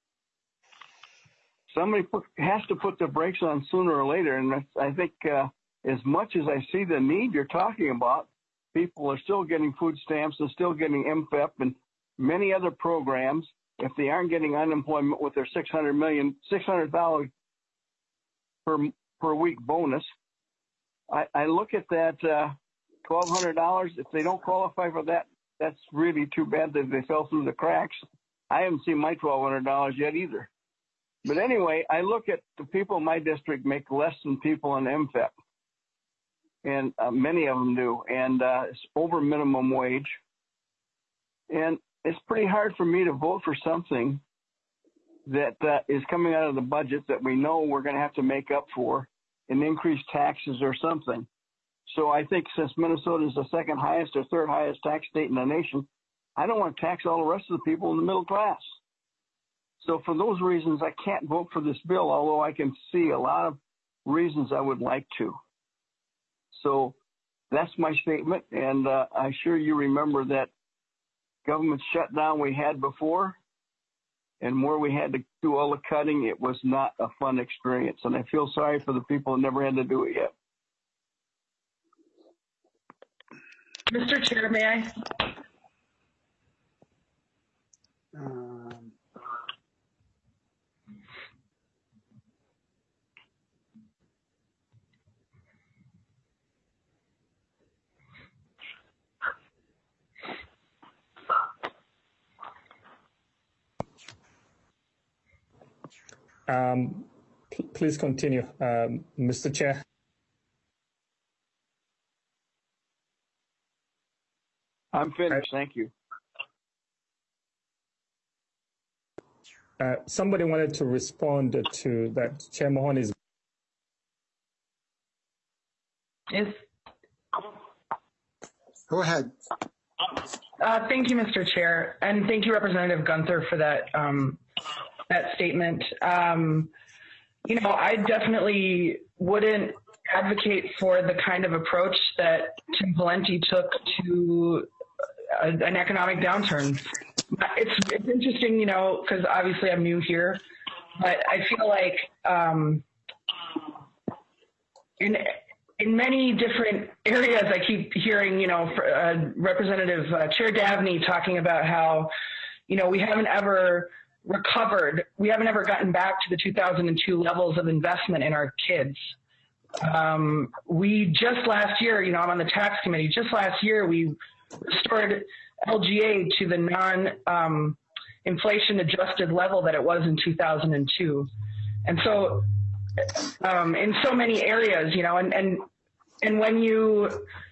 Somebody put, has to put the brakes on sooner or later. And I think uh, as much as I see the need you're talking about, people are still getting food stamps and still getting M F E P and many other programs. If they aren't getting unemployment with their six hundred million, six hundred dollars per per week bonus, I, I look at that uh, twelve hundred dollars. If they don't qualify for that, that's really too bad that they fell through the cracks. I haven't seen my twelve hundred dollars yet either. But anyway, I look at the people in my district make less than people in M F E P, and uh, many of them do, and uh, it's over minimum wage. And it's pretty hard for me to vote for something that uh, is coming out of the budget that we know we're going to have to make up for in increased taxes or something. So I think since Minnesota is the second highest or third highest tax state in the nation, I don't want to tax all the rest of the people in the middle class. So for those reasons, I can't vote for this bill, although I can see a lot of reasons I would like to. So that's my statement, and uh, I'm sure you remember that government shutdown we had before, and where we had to do all the cutting, it was not a fun experience, and I feel sorry for the people that never had to do it yet. Mister Chair, may I? Um, Um, please continue, um, Mister Chair. I'm finished. Thank you. Uh, somebody wanted to respond to that. Chair Mahoney's. Yes. Go ahead. Uh, thank you, Mister Chair, and thank you, Representative Gunther, for that um, that statement. Um, you know, I definitely wouldn't advocate for the kind of approach that Tim Pawlenty took to a, an economic downturn. It's, it's interesting, you know, because obviously I'm new here, but I feel like um, in in many different areas, I keep hearing, you know, for, uh, Representative uh, Chair Davnie talking about how, you know, we haven't ever recovered, we haven't ever gotten back to the two thousand two levels of investment in our kids. Um, we just last year, you know, I'm on the tax committee, just last year we restored L G A to the non um, inflation adjusted level that it was in two thousand two. And so um, in so many areas, you know, and, and, and when you,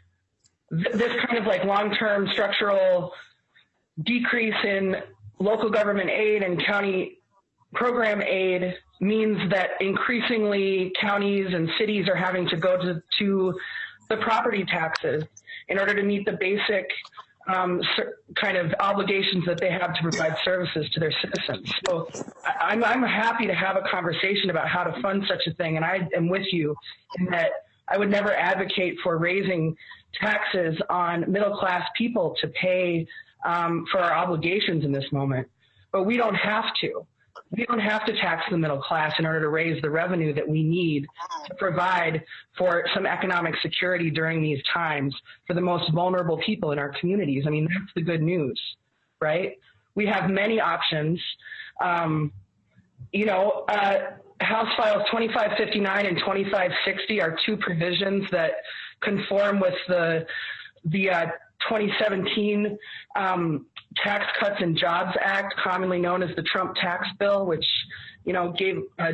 th- this kind of like long-term structural decrease in local government aid and county program aid means that increasingly counties and cities are having to go to, to the property taxes in order to meet the basic um, kind of obligations that they have to provide services to their citizens. So I'm, I'm happy to have a conversation about how to fund such a thing, and I am with you in that I would never advocate for raising taxes on middle-class people to pay um, for our obligations in this moment. But we don't have to. We don't have to tax the middle class in order to raise the revenue that we need to provide for some economic security during these times for the most vulnerable people in our communities. I mean, that's the good news, right? We have many options. Um, you know, uh, House Files twenty-five fifty-nine and twenty-five sixty are two provisions that conform with the, the uh, twenty seventeen um, Tax Cuts and Jobs Act, commonly known as the Trump tax bill, which, you know, gave a,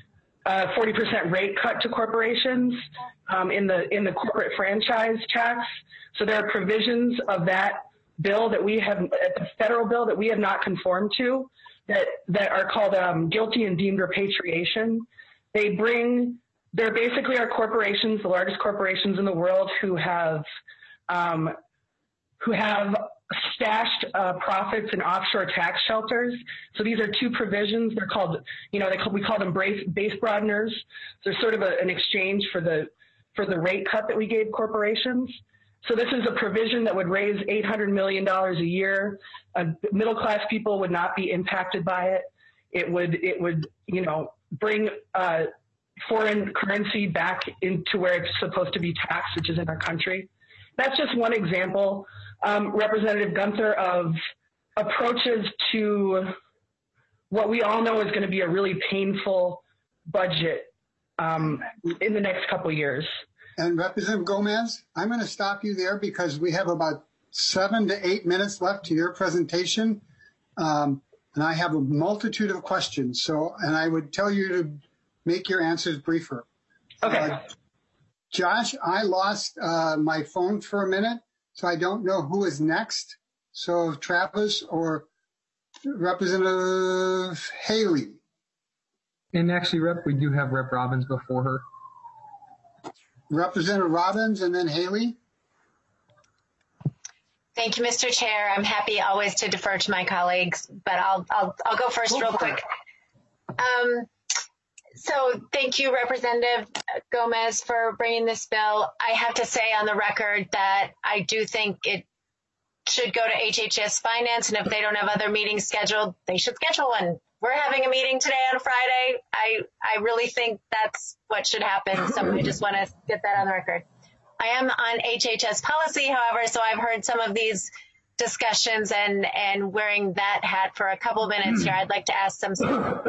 a forty percent rate cut to corporations um, in the in the corporate franchise tax. So there are provisions of that bill that we have, the federal bill that we have not conformed to, that that are called um, guilty and deemed repatriation. They bring, they're basically our corporations, the largest corporations in the world, who have um, who have stashed uh, profits in offshore tax shelters. So these are two provisions. They're called, you know, they call, we call them base, base broadeners. They're sort of a, an exchange for the for the rate cut that we gave corporations. So this is a provision that would raise eight hundred million dollars a year. Uh, middle class people would not be impacted by it. It would, it would, you know, bring uh, foreign currency back into where it's supposed to be taxed, which is in our country. That's just one example, um, Representative Gunther, of approaches to what we all know is going to be a really painful budget um, in the next couple of years. And Representative Gomez, I'm going to stop you there because we have about seven to eight minutes left to your presentation. Um, and I have a multitude of questions. So, and I would tell you to make your answers briefer. Okay. Uh, Josh, I lost uh, my phone for a minute, so I don't know who is next. So Travis or Representative Haley. And actually, Rep, we do have Rep Robbins before her. Representative Robbins and then Haley. Thank you, Mister Chair. I'm happy always to defer to my colleagues, but I'll I'll I'll go first real quick. Um, so thank you, Representative Gomez, for bringing this bill. I have to say on the record that I do think it should go to H H S Finance, and if they don't have other meetings scheduled, they should schedule one. We're having a meeting today on Friday. I, I really think that's what should happen, so I just want to get that on the record. I am on H H S policy, however, so I've heard some of these discussions, and, and wearing that hat for a couple of minutes here, I'd like to ask some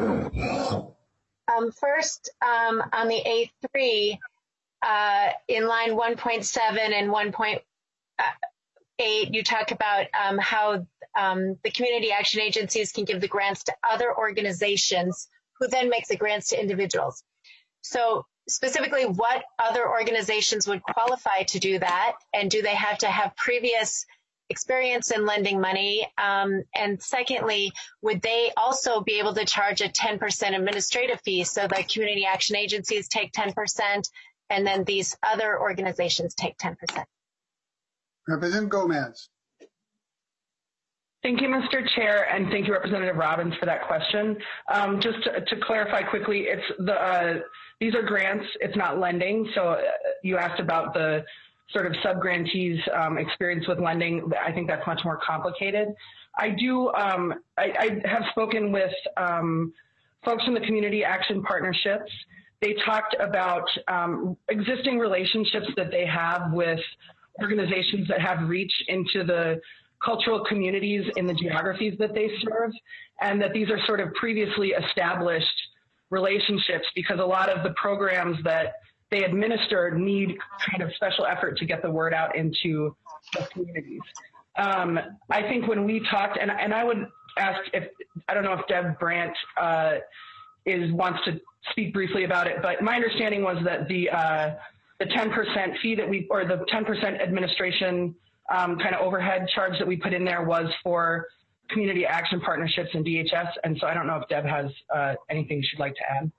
um, first, um, on the A three, uh, in line one point seven and one point eight, you talk about um, how um, the community action agencies can give the grants to other organizations who then make the grants to individuals. So specifically, what other organizations would qualify to do that? And do they have to have previous experience in lending money? Um, and secondly, would they also be able to charge a ten percent administrative fee so that community action agencies take ten percent and then these other organizations take ten percent? Representative Gomez. Thank you, Mister Chair, and thank you, Representative Robbins, for that question. Um, just to, to clarify quickly, it's the uh, these are grants, it's not lending. So uh, you asked about the sort of sub-grantees um, experience with lending. I think that's much more complicated. I do, um, I, I have spoken with um, folks from the Community Action Partnerships. They talked about um, existing relationships that they have with organizations that have reach into the cultural communities in the geographies that they serve, and that these are sort of previously established relationships, because a lot of the programs that they administer need kind of special effort to get the word out into the communities. Um, I think when we talked, and, and I would ask if, I don't know if Deb Brandt uh, is wants to speak briefly about it, but my understanding was that the uh, the ten percent fee that we, or the ten percent administration um, kind of overhead charge that we put in there was for Community Action Partnerships and D H S. And so I don't know if Deb has uh, anything she'd like to add.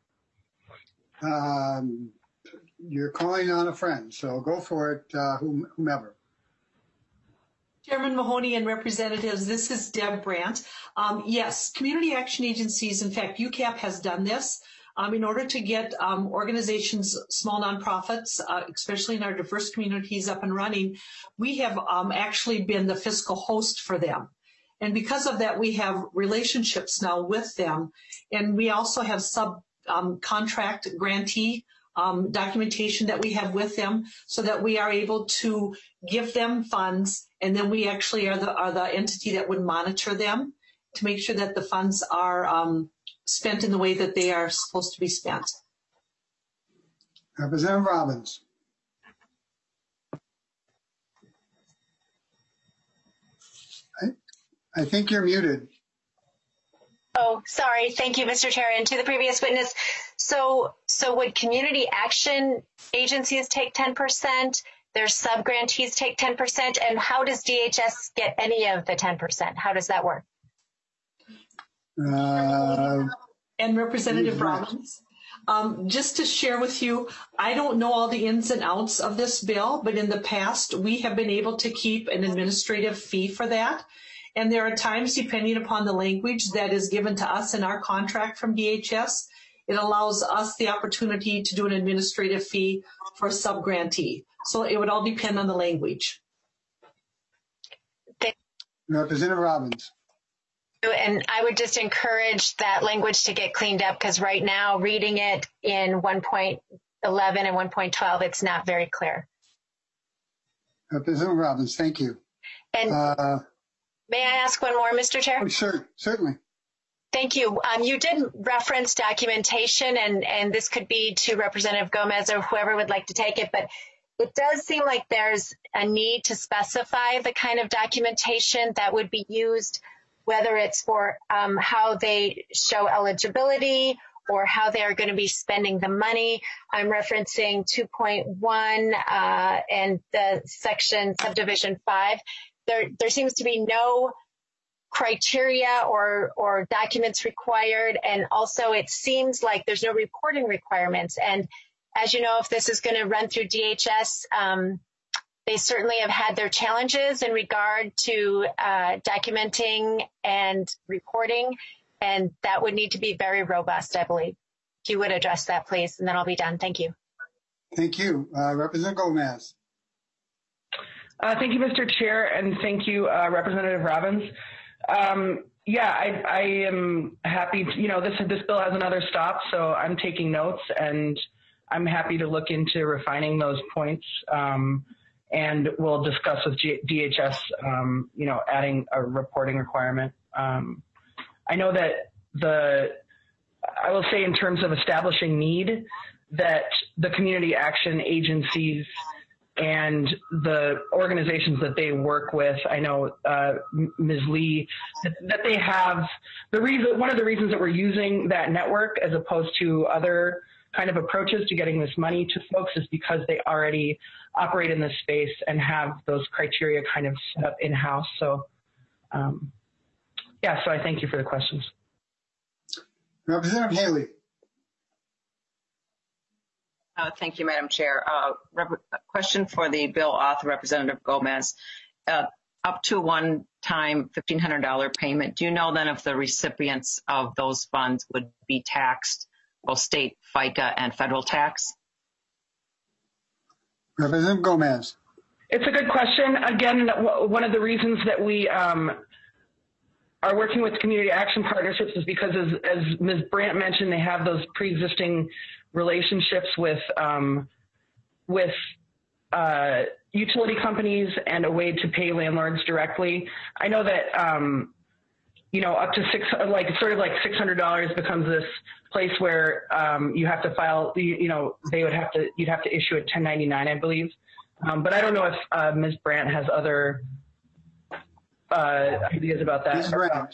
Um, you're calling on a friend, so go for it, uh, whomever. Chairman Mahoney and representatives, this is Deb Brandt. Um, yes, community action agencies, in fact, U C A P has done this. Um, in order to get um, organizations, small nonprofits, uh, especially in our diverse communities, up and running, we have um, actually been the fiscal host for them. And because of that, we have relationships now with them. And we also have sub um, contract grantee um, documentation that we have with them, so that we are able to give them funds. And then we actually are the, are the entity that would monitor them to make sure that the funds are um, spent in the way that they are supposed to be spent. Representative Robbins. I, I think you're muted. Oh, sorry. Thank you, Mister Chair. And to the previous witness, so so would community action agencies take ten percent? Their sub-grantees take ten percent? And how does D H S get any of the ten percent? How does that work? Uh, and Representative Robbins, um, just to share with you, I don't know all the ins and outs of this bill, but in the past, we have been able to keep an administrative fee for that. And there are times, depending upon the language that is given to us in our contract from D H S, it allows us the opportunity to do an administrative fee for a sub-grantee. So it would all depend on the language. Representative Robbins. And I would just encourage that language to get cleaned up, because right now, reading it in one point eleven and one point twelve, it's not very clear. Representative Robbins, thank you. And uh, may I ask one more, Mister Chair? Oh, sure, certainly. Thank you. Um, you did reference documentation, and, and this could be to Representative Gomez or whoever would like to take it, but it does seem like there's a need to specify the kind of documentation that would be used, whether it's for um, how they show eligibility or how they are going to be spending the money. I'm referencing two point one uh, and the section subdivision five. There, there seems to be no criteria or, or documents required. And also it seems like there's no reporting requirements. And as you know, if this is going to run through D H S, um, they certainly have had their challenges in regard to uh, documenting and reporting, and that would need to be very robust, I believe. If you would address that, please, and then I'll be done. Thank you. Thank you. Uh, Representative Gomez. Uh, thank you, Mister Chair, and thank you, uh, Representative Robbins. Um, yeah, I, I am happy to, you know, this, this bill has another stop, so I'm taking notes, and I'm happy to look into refining those points. Um, And we'll discuss with G D H S, um, you know, adding a reporting requirement. Um, I know that the, I will say in terms of establishing need, that the community action agencies and the organizations that they work with, I know uh, Miz Lee, that, that they have the reason, one of the reasons that we're using that network as opposed to other kind of approaches to getting this money to folks is because they already operate in this space and have those criteria kind of set up in-house. So, um, yeah, so I thank you for the questions. Representative Haley. Uh, thank you, Madam Chair. Uh, question for the bill author, Representative Gomez. Uh, up to one time fifteen hundred dollars payment. Do you know then if the recipients of those funds would be taxed both state, FICA, and federal tax? Representative Gomez. It's a good question. Again, one of the reasons that we um, are working with community action partnerships is because, as, as Miz Brandt mentioned, they have those pre-existing relationships with um, with uh, utility companies and a way to pay landlords directly. I know that um, you know up to six, like sort of like six hundred dollars becomes this place where um, you have to file. You, you know, they would have to you'd have to issue a ten ninety-nine, I believe. Um, but I don't know if uh, Miz Brandt has other uh, ideas about that. Miz Brandt.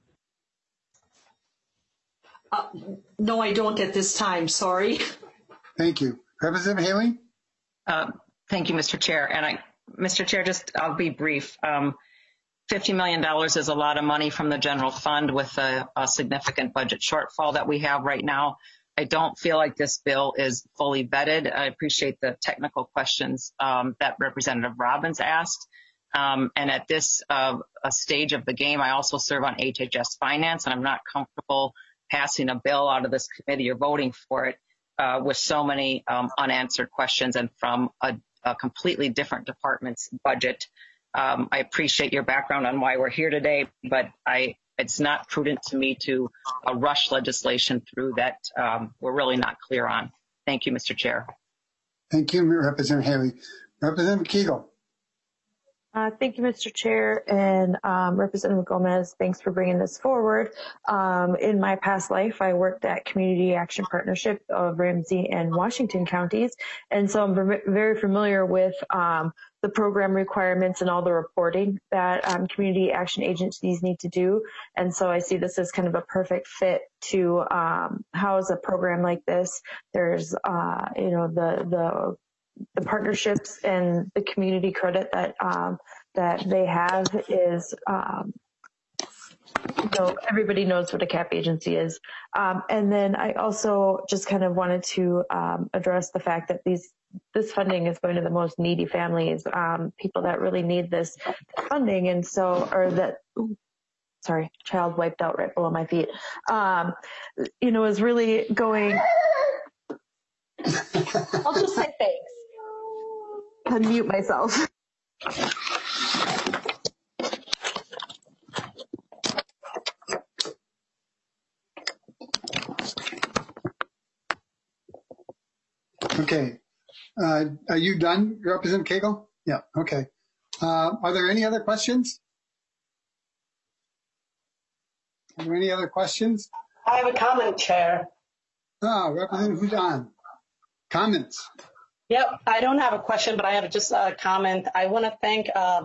Uh, no, I don't at this time. Sorry. Thank you. Representative Haley? Uh, thank you, Mister Chair. And I, Mister Chair, just I'll be brief. Um, fifty million dollars is a lot of money from the general fund with a, a significant budget shortfall that we have right now. I don't feel like this bill is fully vetted. I appreciate the technical questions um, that Representative Robbins asked. Um, and at this uh, a stage of the game, I also serve on H H S Finance, and I'm not comfortable passing a bill out of this committee or voting for it uh, with so many um, unanswered questions and from a, a completely different department's budget. Um, I appreciate your background on why we're here today, but I it's not prudent to me to uh, rush legislation through that um, we're really not clear on. Thank you, Mister Chair. Thank you, Representative Haley. Representative Kegel. Uh, thank you, Mister Chair, and um, Representative Gomez, thanks for bringing this forward. Um, in my past life, I worked at Community Action Partnership of Ramsey and Washington counties, and so I'm very familiar with um, the program requirements and all the reporting that um, community action agencies need to do. And so I see this as kind of a perfect fit to um, house a program like this. There's, uh, you know, the the the partnerships and the community credit that um, that they have is, um, you know, everybody knows what a C A P agency is. Um, and then I also just kind of wanted to um, address the fact that these this funding is going to the most needy families, um, people that really need this funding, and so or that. Ooh, sorry, child wiped out right below my feet. Um, you know, is really going. I'll just say thanks. Unmute myself. Okay. Uh, are you done, Representative Kegel? Yeah. Okay. Uh, are there any other questions? Are there any other questions? I have a comment, Chair. Ah, Representative Hujan. Comments. Yep, I don't have a question, but I have just a comment. I want to thank uh,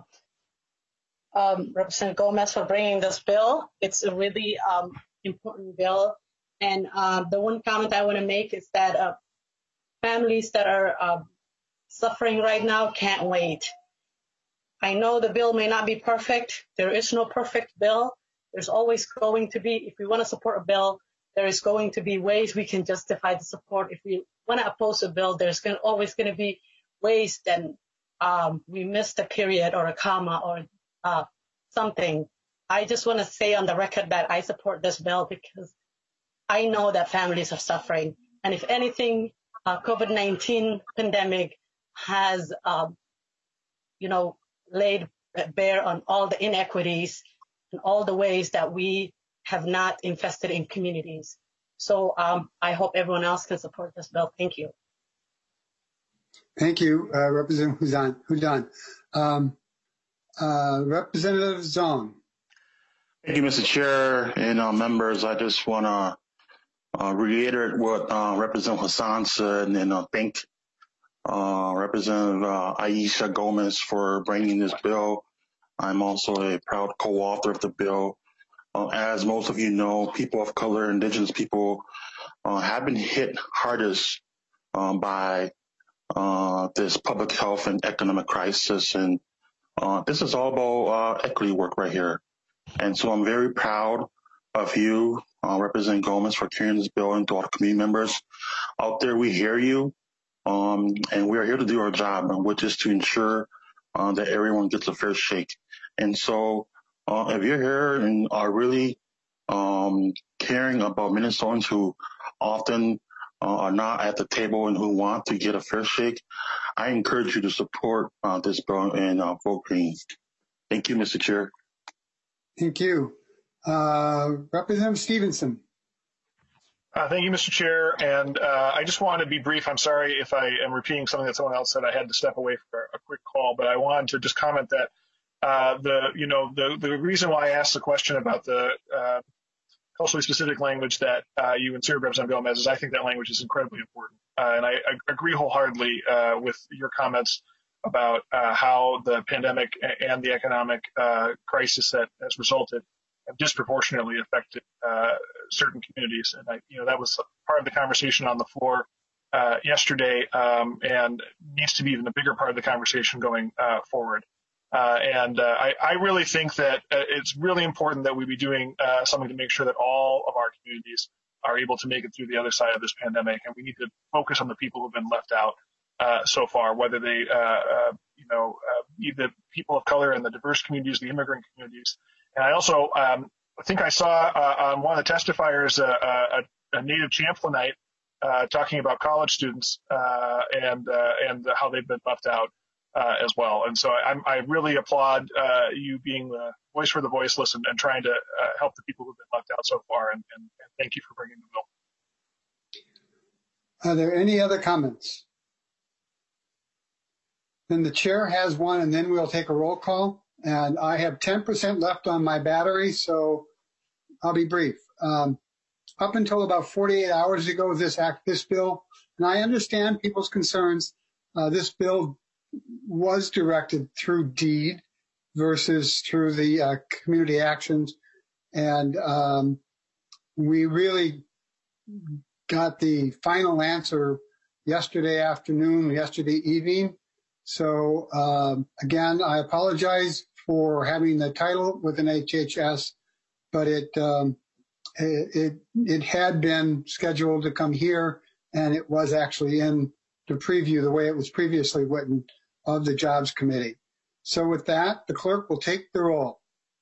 um, Representative Gomez for bringing this bill. It's a really um, important bill. And uh, the one comment I want to make is that uh, families that are uh, suffering right now can't wait. I know the bill may not be perfect. There is no perfect bill. There's always going to be, if we want to support a bill, there is going to be ways we can justify the support. If we want to oppose a bill, there's gonna, always going to be ways that um, we missed a period or a comma or uh, something. I just want to say on the record that I support this bill because I know that families are suffering. And if anything, uh, COVID nineteen pandemic has, um, you know, laid bare on all the inequities and all the ways that we have not invested in communities. So um, I hope everyone else can support this bill. Thank you. Thank you, uh, Representative Hujan. Hujan. Um, uh, Representative Zong. Thank you, Mister Chair and uh, members. I just want to uh, reiterate what uh, Representative Hassan said and uh, thank uh, Representative uh, Aisha Gomez for bringing this bill. I'm also a proud co-author of the bill. Uh, as most of you know, people of color, indigenous people uh, have been hit hardest um, by uh, this public health and economic crisis. And uh, this is all about uh, equity work right here. And so I'm very proud of you, uh, Representative Gomez, for carrying this bill and to all the community members out there. We hear you, um, and we are here to do our job, which is to ensure uh, that everyone gets a fair shake. And so uh, if you're here and are really um, caring about Minnesotans who often uh, are not at the table and who want to get a fair shake, I encourage you to support uh, this bill and uh, vote green. Thank you, Mister Chair. Thank you. Uh, Representative Stevenson. Uh, thank you, Mister Chair. And uh, I just wanted to be brief. I'm sorry if I am repeating something that someone else said. I had to step away for a quick call, but I wanted to just comment that uh, the, you know, the, the reason why I asked the question about the uh, culturally specific language that uh, you inserted, Representative Gomez, is I think that language is incredibly important. Uh, and I, I agree wholeheartedly uh, with your comments about uh, how the pandemic and the economic uh, crisis that has resulted have disproportionately affected uh, certain communities. And I, you know, that was part of the conversation on the floor uh, yesterday, um, and needs to be even a bigger part of the conversation going uh, forward. Uh, and uh, I, I really think that uh, it's really important that we be doing uh, something to make sure that all of our communities are able to make it through the other side of this pandemic. And we need to focus on the people who've been left out uh, so far, whether they, uh, uh, you know, uh, be the people of color and the diverse communities, the immigrant communities. And I also um, I think I saw uh, on one of the testifiers uh, a, a native Championite uh, talking about college students uh, and uh, and and how they've been left out uh, as well. And so I, I really applaud uh, you being the voice for the voiceless and, and trying to uh, help the people who've been left out so far. And, and, and thank you for bringing the bill. Are there any other comments? Then the chair has one, and then we'll take a roll call. And I have ten percent left on my battery, so I'll be brief. Um, up until about forty-eight hours ago, this act, this bill, and I understand people's concerns. Uh, this bill was directed through deed versus through the uh, community actions, and um, we really got the final answer yesterday afternoon, yesterday evening. So um, again, I apologize for having the title with an H H S, but it, um, it it it had been scheduled to come here, and it was actually in the preview the way it was previously written of the Jobs Committee. So with that, the clerk will take the roll.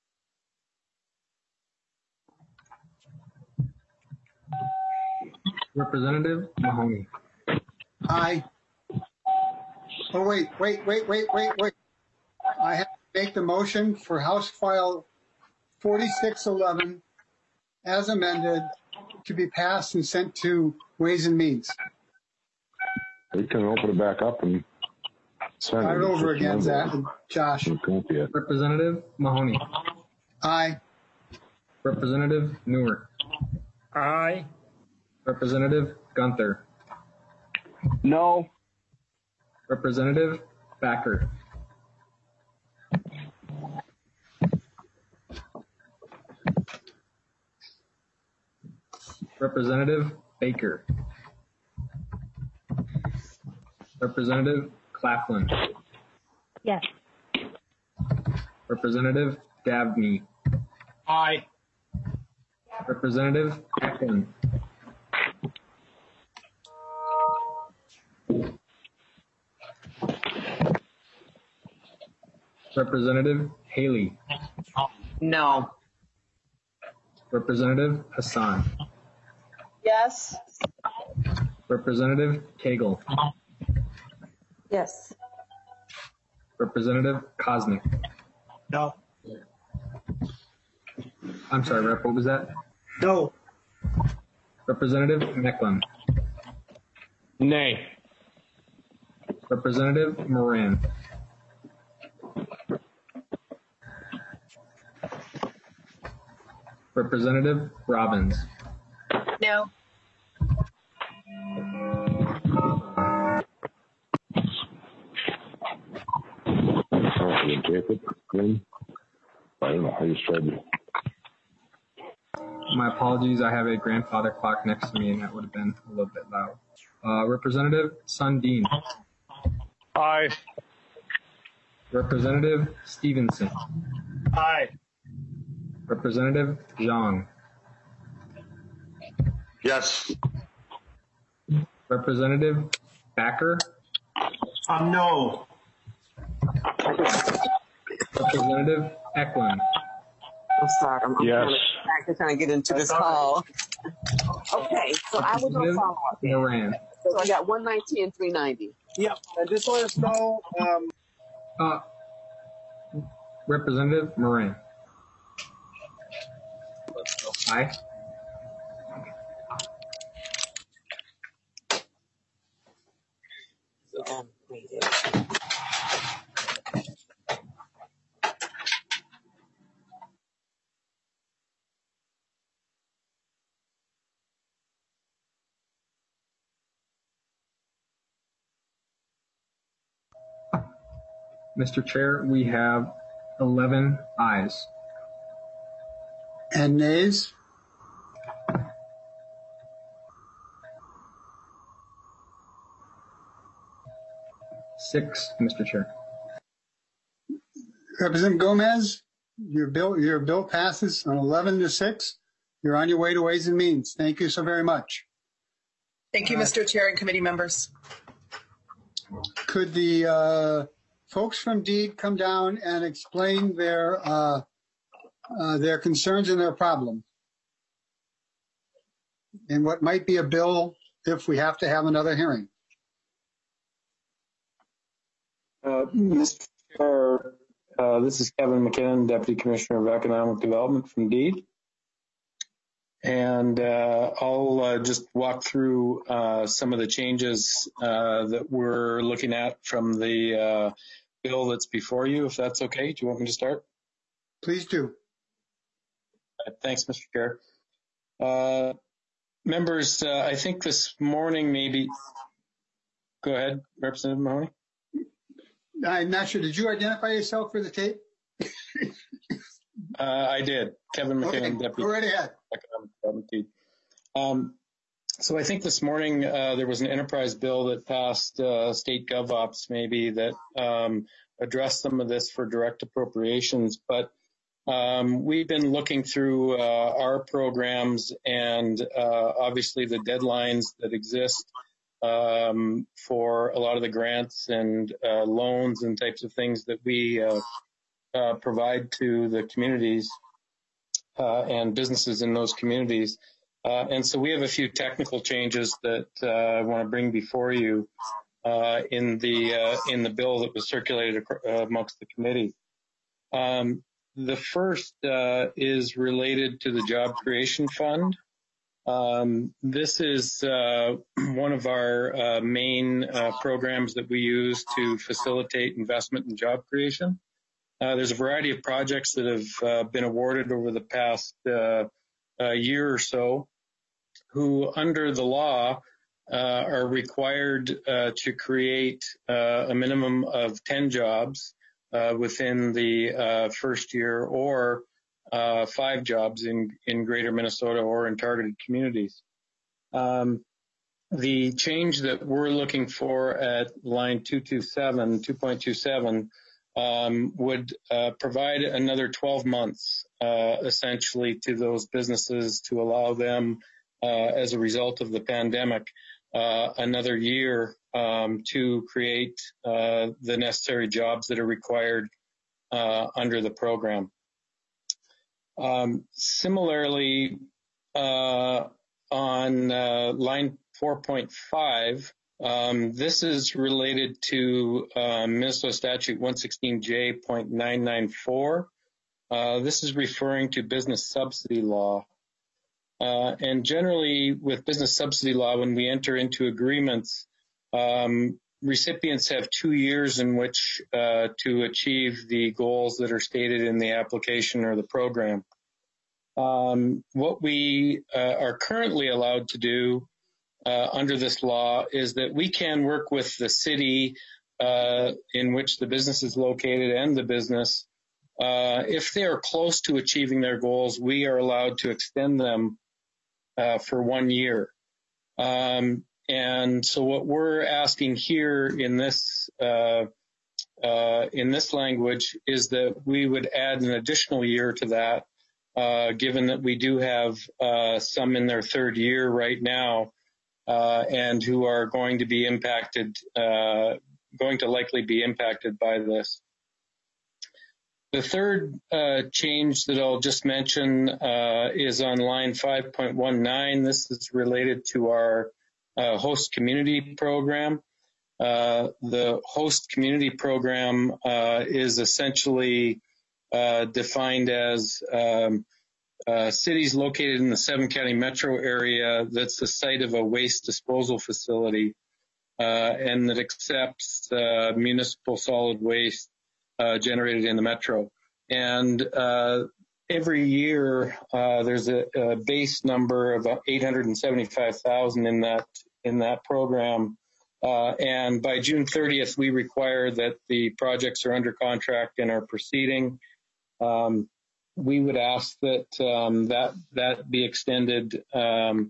Representative Mahoney. Aye. Oh, wait, wait, wait, wait, wait, wait. I have to make the motion for House File forty-six eleven as amended to be passed and sent to Ways and Means. We can open it back up and send Start it. over again, Zach, Josh. Representative Mahoney. Aye. Representative Newer. Aye. Representative Gunther. No. Representative Thacker. Representative Baker. Representative Claflin. Yes. Representative Dabney. Aye. Representative Eklund. Representative Haley. No. Representative Hassan. Yes. Representative Cagle. Yes. Representative Kosnick. No. I'm sorry, Rep, what was that? No. Representative Mecklin. Nay. Representative Moran. Representative Robbins. No. I don't know how you tried to. My apologies, I have a grandfather clock next to me and that would have been a little bit loud. Uh, Representative Sundin. Aye. Representative Stevenson. Aye. Representative Zhang. Yes. Representative Backer. Um, no. Representative Eklund. I'm sorry. I'm, I'm Yes. trying to, I'm trying to get into this call. Okay, so I will do a follow up. Moran. So I got one ninety and three ninety. Yep. I just let us know. Um, Uh, Representative Moran. Aye. Um, Mister Chair, we have eleven ayes. And nays? Six, Mister Chair. Representative Gomez, your bill, your bill passes on eleven to six. You're on your way to Ways and Means. Thank you so very much. Thank you, Mister Chair and committee members. Could the uh, folks from DEED come down and explain their uh, uh, their concerns and their problem, and what might be a bill if we have to have another hearing? Uh, Mister Chair, uh, this is Kevin McKinnon, Deputy Commissioner of Economic Development from DEED. And uh, I'll uh, just walk through uh, some of the changes uh, that we're looking at from the uh, bill that's before you, if that's okay. Do you want me to start? Please do. Uh, thanks, Mister Chair. Uh, members, uh, I think this morning maybe, go ahead, Representative Mahoney. I'm not sure. Did you identify yourself for the tape? uh, I did. Kevin McKinnon, okay, Deputy. Go right ahead. Um, so I think this morning uh, there was an enterprise bill that passed uh, state GovOps maybe that um, addressed some of this for direct appropriations. But um, we've been looking through uh, our programs and uh, obviously the deadlines that exist um, for a lot of the grants and uh, loans and types of things that we uh, uh, provide to the communities. Uh, and businesses in those communities. Uh, and so we have a few technical changes that uh, I want to bring before you uh, in the uh, in the bill that was circulated uh, amongst the committee. Um, the first uh, is related to the Job Creation Fund. Um, this is uh, one of our uh, main uh, programs that we use to facilitate investment in job creation. Uh, there's a variety of projects that have uh, been awarded over the past uh, uh, year or so who, under the law, uh, are required uh, to create uh, a minimum of ten jobs uh, within the uh, first year or uh, five jobs in, in greater Minnesota or in targeted communities. Um, the change that we're looking for at line two twenty-seven, two point two seven, Um, would uh, provide another twelve months, uh, essentially, to those businesses to allow them, uh, as a result of the pandemic, uh, another year um, to create uh, the necessary jobs that are required uh, under the program. Um, similarly, uh, on uh, line four point five, Um, this is related to uh, Minnesota Statute one sixteen J point nine nine four. Uh, this is referring to business subsidy law. Uh, and generally, with business subsidy law, when we enter into agreements, um, recipients have two years in which uh, to achieve the goals that are stated in the application or the program. Um, what we uh, are currently allowed to do Uh, under this law is that we can work with the city uh, in which the business is located and the business. Uh, if they are close to achieving their goals, we are allowed to extend them uh, for one year. Um, and so what we're asking here in this uh, uh, in this language is that we would add an additional year to that, uh, given that we do have uh, some in their third year right now. Uh, and who are going to be impacted, uh, going to likely be impacted by this. the third uh, change that I'll just mention uh, is on line five point one nine. This is related to our uh, host community program. Uh, the host community program uh, is essentially uh, defined as um, uh, cities located in the seven county metro area that's the site of a waste disposal facility uh, and that accepts uh, municipal solid waste uh, generated in the metro. And uh, every year uh, there's a, a base number of eight hundred seventy-five thousand in that in that program. Uh, and by June thirtieth, we require that the projects are under contract and are proceeding. Um, we would ask that um, that that be extended um,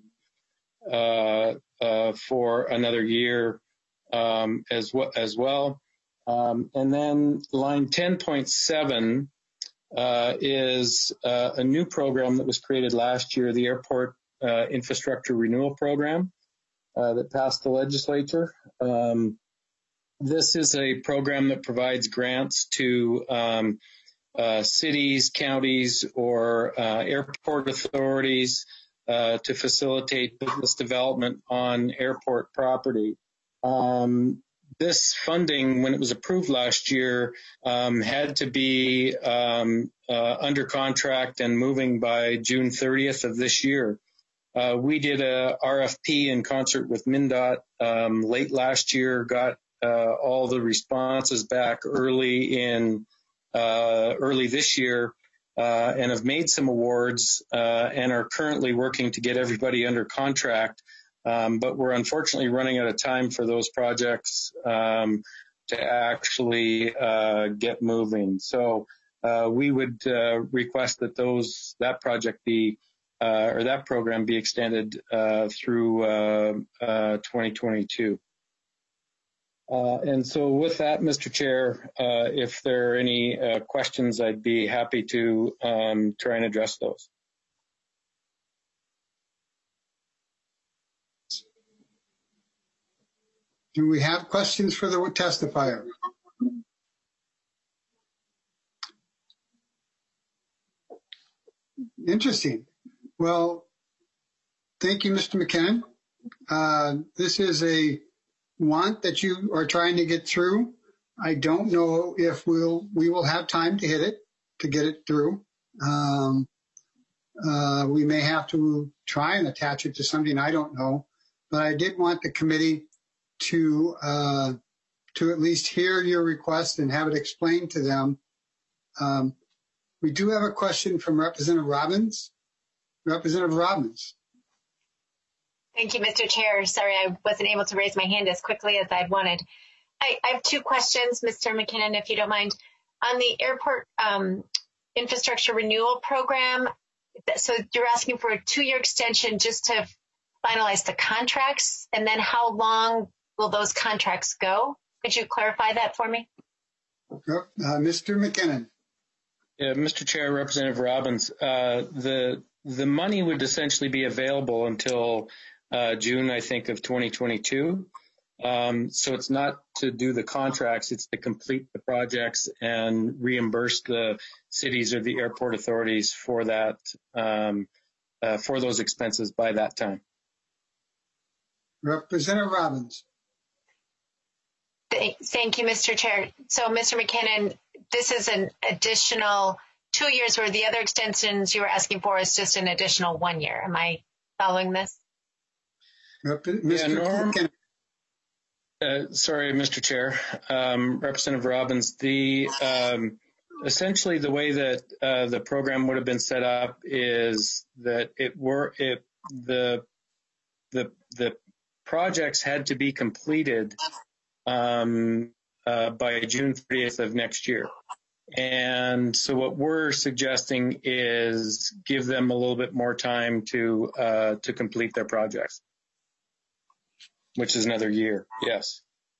uh, uh, for another year um, as, w- as well. Um, and then line ten point seven uh, is uh, a new program that was created last year, the Airport uh, Infrastructure Renewal Program. Uh, that passed the legislature. Um, this is a program that provides grants to um, uh, cities, counties, or uh, airport authorities uh, to facilitate business development on airport property. Um, this funding, when it was approved last year, um, had to be um, uh, under contract and moving by June thirtieth of this year. Uh, we did a R F P in concert with MnDOT um, late last year, got uh, all the responses back early in uh, early this year, uh, and have made some awards uh, and are currently working to get everybody under contract. Um, but we're unfortunately running out of time for those projects um, to actually uh, get moving. So uh, we would uh, request that those that project be Uh, or that program be extended uh, through uh, uh, twenty twenty-two. Uh, and so with that, Mister Chair, uh, if there are any uh, questions, I'd be happy to um, try and address those. Do we have questions for the testifier? Interesting. Well, thank you, Mister McKinnon. Uh, this is a want that you are trying to get through. I don't know if we'll we will have time to hit it, to get it through. Um, uh, we may have to try and attach it to something, I don't know. But I did want the committee to uh, to at least hear your request and have it explained to them. Um, we do have a question from Representative Robbins. Representative Robbins. Thank you, Mister Chair. Sorry, I wasn't able to raise my hand as quickly as I'd wanted. I, I have two questions, Mister McKinnon, if you don't mind. On the airport um, infrastructure renewal program, so you're asking for a two-year extension just to finalize the contracts, and then how long will those contracts go? Could you clarify that for me? Uh, Mister McKinnon. Yeah, Mister Chair, Representative Robbins, uh, the the money would essentially be available until uh, June, I think, of twenty twenty-two. Um, so it's not to do the contracts, it's to complete the projects and reimburse the cities or the airport authorities for that, um, uh, for those expenses by that time. Representative Robbins. Thank you, Mister Chair. So, Mister McKinnon, this is an additional two years where the other extensions you were asking for is just an additional one year. Am I following this? Rep- Mister Yeah, Norm, uh, sorry, Mister Chair. Um, Representative Robbins, the um, essentially the way that uh, the program would have been set up is that it were it the the the projects had to be completed um, uh, by June thirtieth of next year. And so what we're suggesting is give them a little bit more time to uh, to complete their projects, which is another year. Yes.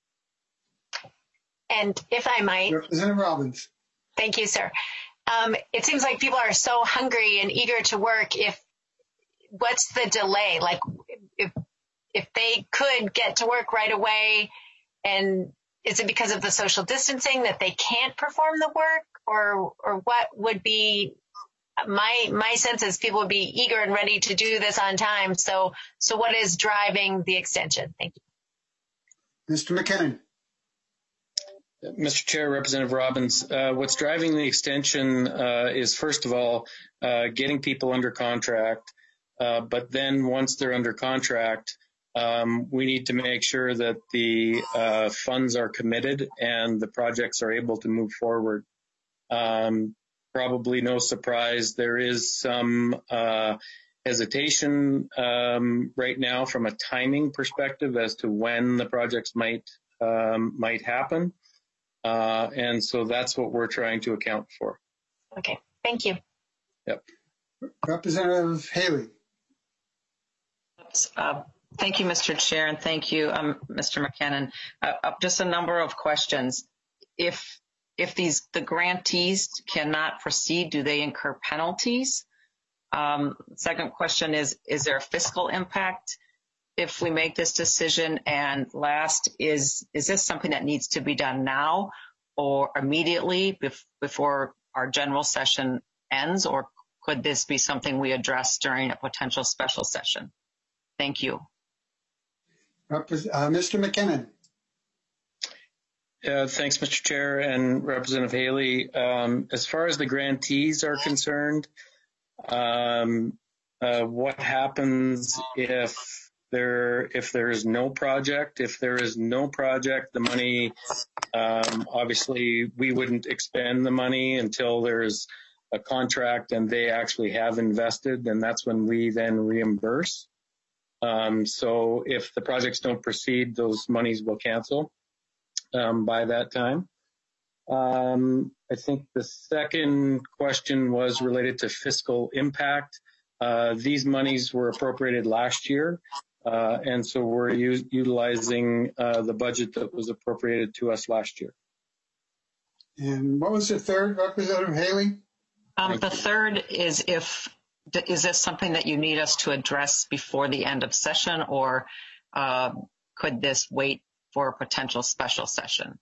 And if I might, Representative Robbins. Thank you, sir. Um, it seems like people are so hungry and eager to work. If what's the delay? Like, if if they could get to work right away, and is it because of the social distancing that they can't perform the work, or or what would be my my sense is people would be eager and ready to do this on time. So so what is driving the extension? Thank you. Mister McKinnon. Mister Chair, Representative Robbins, uh, what's driving the extension uh, is, first of all, uh, getting people under contract. Uh, but then once they're under contract, um, we need to make sure that the uh, funds are committed and the projects are able to move forward. Um, probably no surprise, there is some uh, hesitation um, right now from a timing perspective as to when the projects might um, might happen. Uh, and so that's what we're trying to account for. Okay, thank you. Yep. Representative Haley. Uh, thank you, Mister Chair, and thank you, um, Mister McKinnon. Uh, uh, just a number of questions. If if these the grantees cannot proceed, do they incur penalties? Um, second question is: is there a fiscal impact if we make this decision? And last, is is this something that needs to be done now or immediately bef- before our general session ends, or could this be something we address during a potential special session? Thank you. Uh, Mister McKinnon. Uh, thanks, Mister Chair and Representative Haley. Um, as far as the grantees are concerned, um, uh, what happens if There, if there is no project, if there is no project, the money, um, obviously we wouldn't expend the money until there's a contract and they actually have invested, and that's when we then reimburse. Um, so if the projects don't proceed, those monies will cancel um, by that time. Um, I think the second question was related to fiscal impact. Uh, these monies were appropriated last year. Uh, and so we're u- utilizing uh, the budget that was appropriated to us last year. And what was the third, Representative Haley? Um, the third is if is this something that you need us to address before the end of session, or uh, could this wait for a potential special session?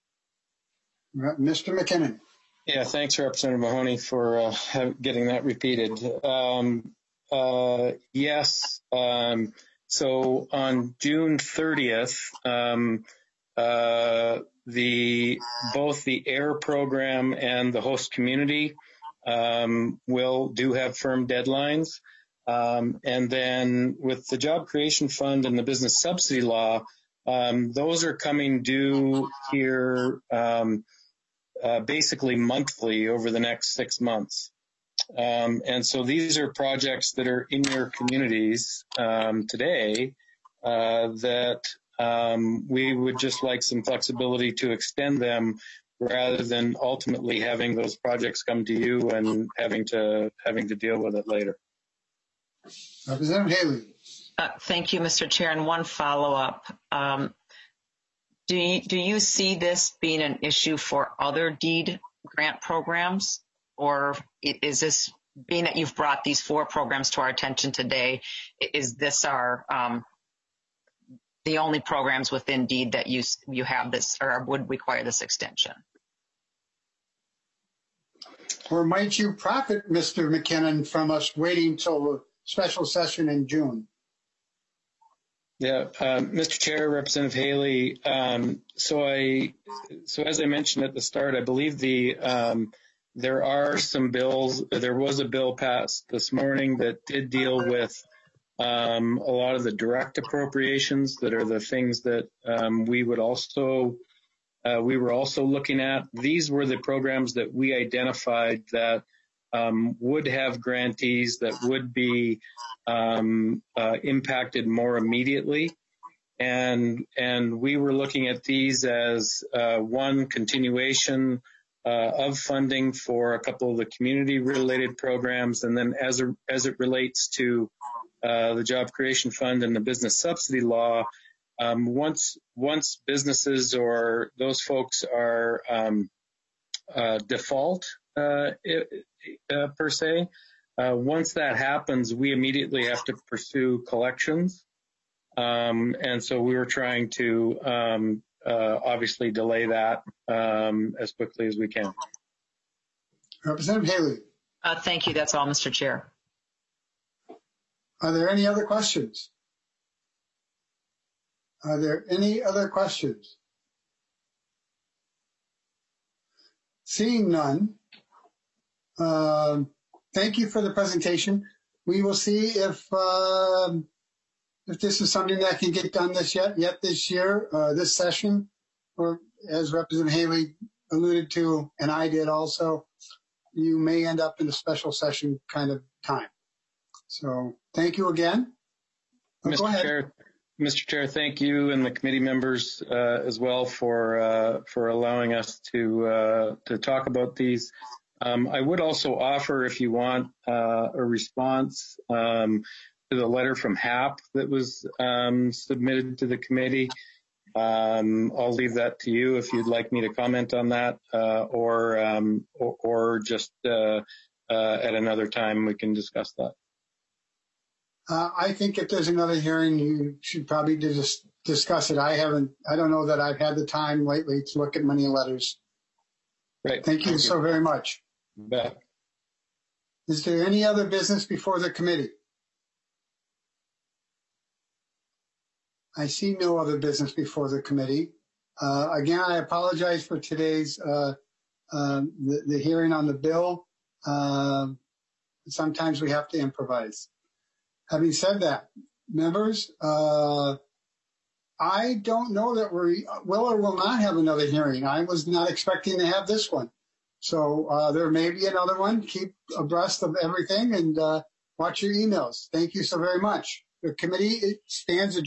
Mister McKinnon. Yeah, thanks, Representative Mahoney, for uh, have, getting that repeated. Um, uh, yes. Um, So on June thirtieth, um, uh, the both the AIR program and the host community um, will do have firm deadlines. Um, and then with the Job Creation Fund and the Business Subsidy Law, um, those are coming due here um, uh, basically monthly over the next six months. Um, and so these are projects that are in your communities um, today uh, that um, we would just like some flexibility to extend them rather than ultimately having those projects come to you and having to having to deal with it later. Representative Haley. Uh, thank you, Mister Chair. And one follow-up. Um, do you, do you see this being an issue for other deed grant programs? Or is this, being that you've brought these four programs to our attention today, is this our um, the only programs within DEED that you you have this or would require this extension? Or might you profit, Mister McKinnon, from us waiting till the special session in June? Yeah, uh, Mister Chair, Representative Haley. Um, so I, so as I mentioned at the start, I believe the um, there are some bills. There was a bill passed this morning that did deal with um, a lot of the direct appropriations that are the things that um, we would also uh, we were also looking at. These were the programs that we identified that um, would have grantees that would be um, uh, impacted more immediately. And and we were looking at these as uh, one continuation Uh, of funding for a couple of the community-related programs, and then as a, as it relates to uh, the Job Creation Fund and the Business Subsidy Law, um, once once businesses or those folks are um, uh, default uh, uh, per se, uh, once that happens, we immediately have to pursue collections, um, and so we were trying to um, Uh, obviously delay that um, as quickly as we can. Representative Haley. Uh, thank you. That's all, Mister Chair. Are there any other questions? Are there any other questions? Seeing none, um, thank you for the presentation. We will see if uh, if this is something that can get done this yet yet this year, uh, this session, or as Representative Haley alluded to, and I did also, you may end up in a special session kind of time. So thank you again. Oh, Mister Chair, Mister Chair, thank you and the committee members uh, as well for uh, for allowing us to uh, to talk about these. Um, I would also offer, if you want, uh, a response um, to the letter from H A P that was um, submitted to the committee. Um, I'll leave that to you if you'd like me to comment on that, uh, or, um, or or just uh, uh, at another time we can discuss that. Uh, I think if there's another hearing, you should probably just discuss it. I haven't, I don't know that I've had the time lately to look at many letters. Right. Thank you Thank so you. very much. You bet. Is there any other business before the committee? I see no other business before the committee. Uh, again, I apologize for today's uh, uh, the, the hearing on the bill. Uh, sometimes we have to improvise. Having said that, members, uh, I don't know that we will or will not have another hearing. I was not expecting to have this one. So uh, there may be another one. Keep abreast of everything and uh, watch your emails. Thank you so very much. The committee stands adjourned.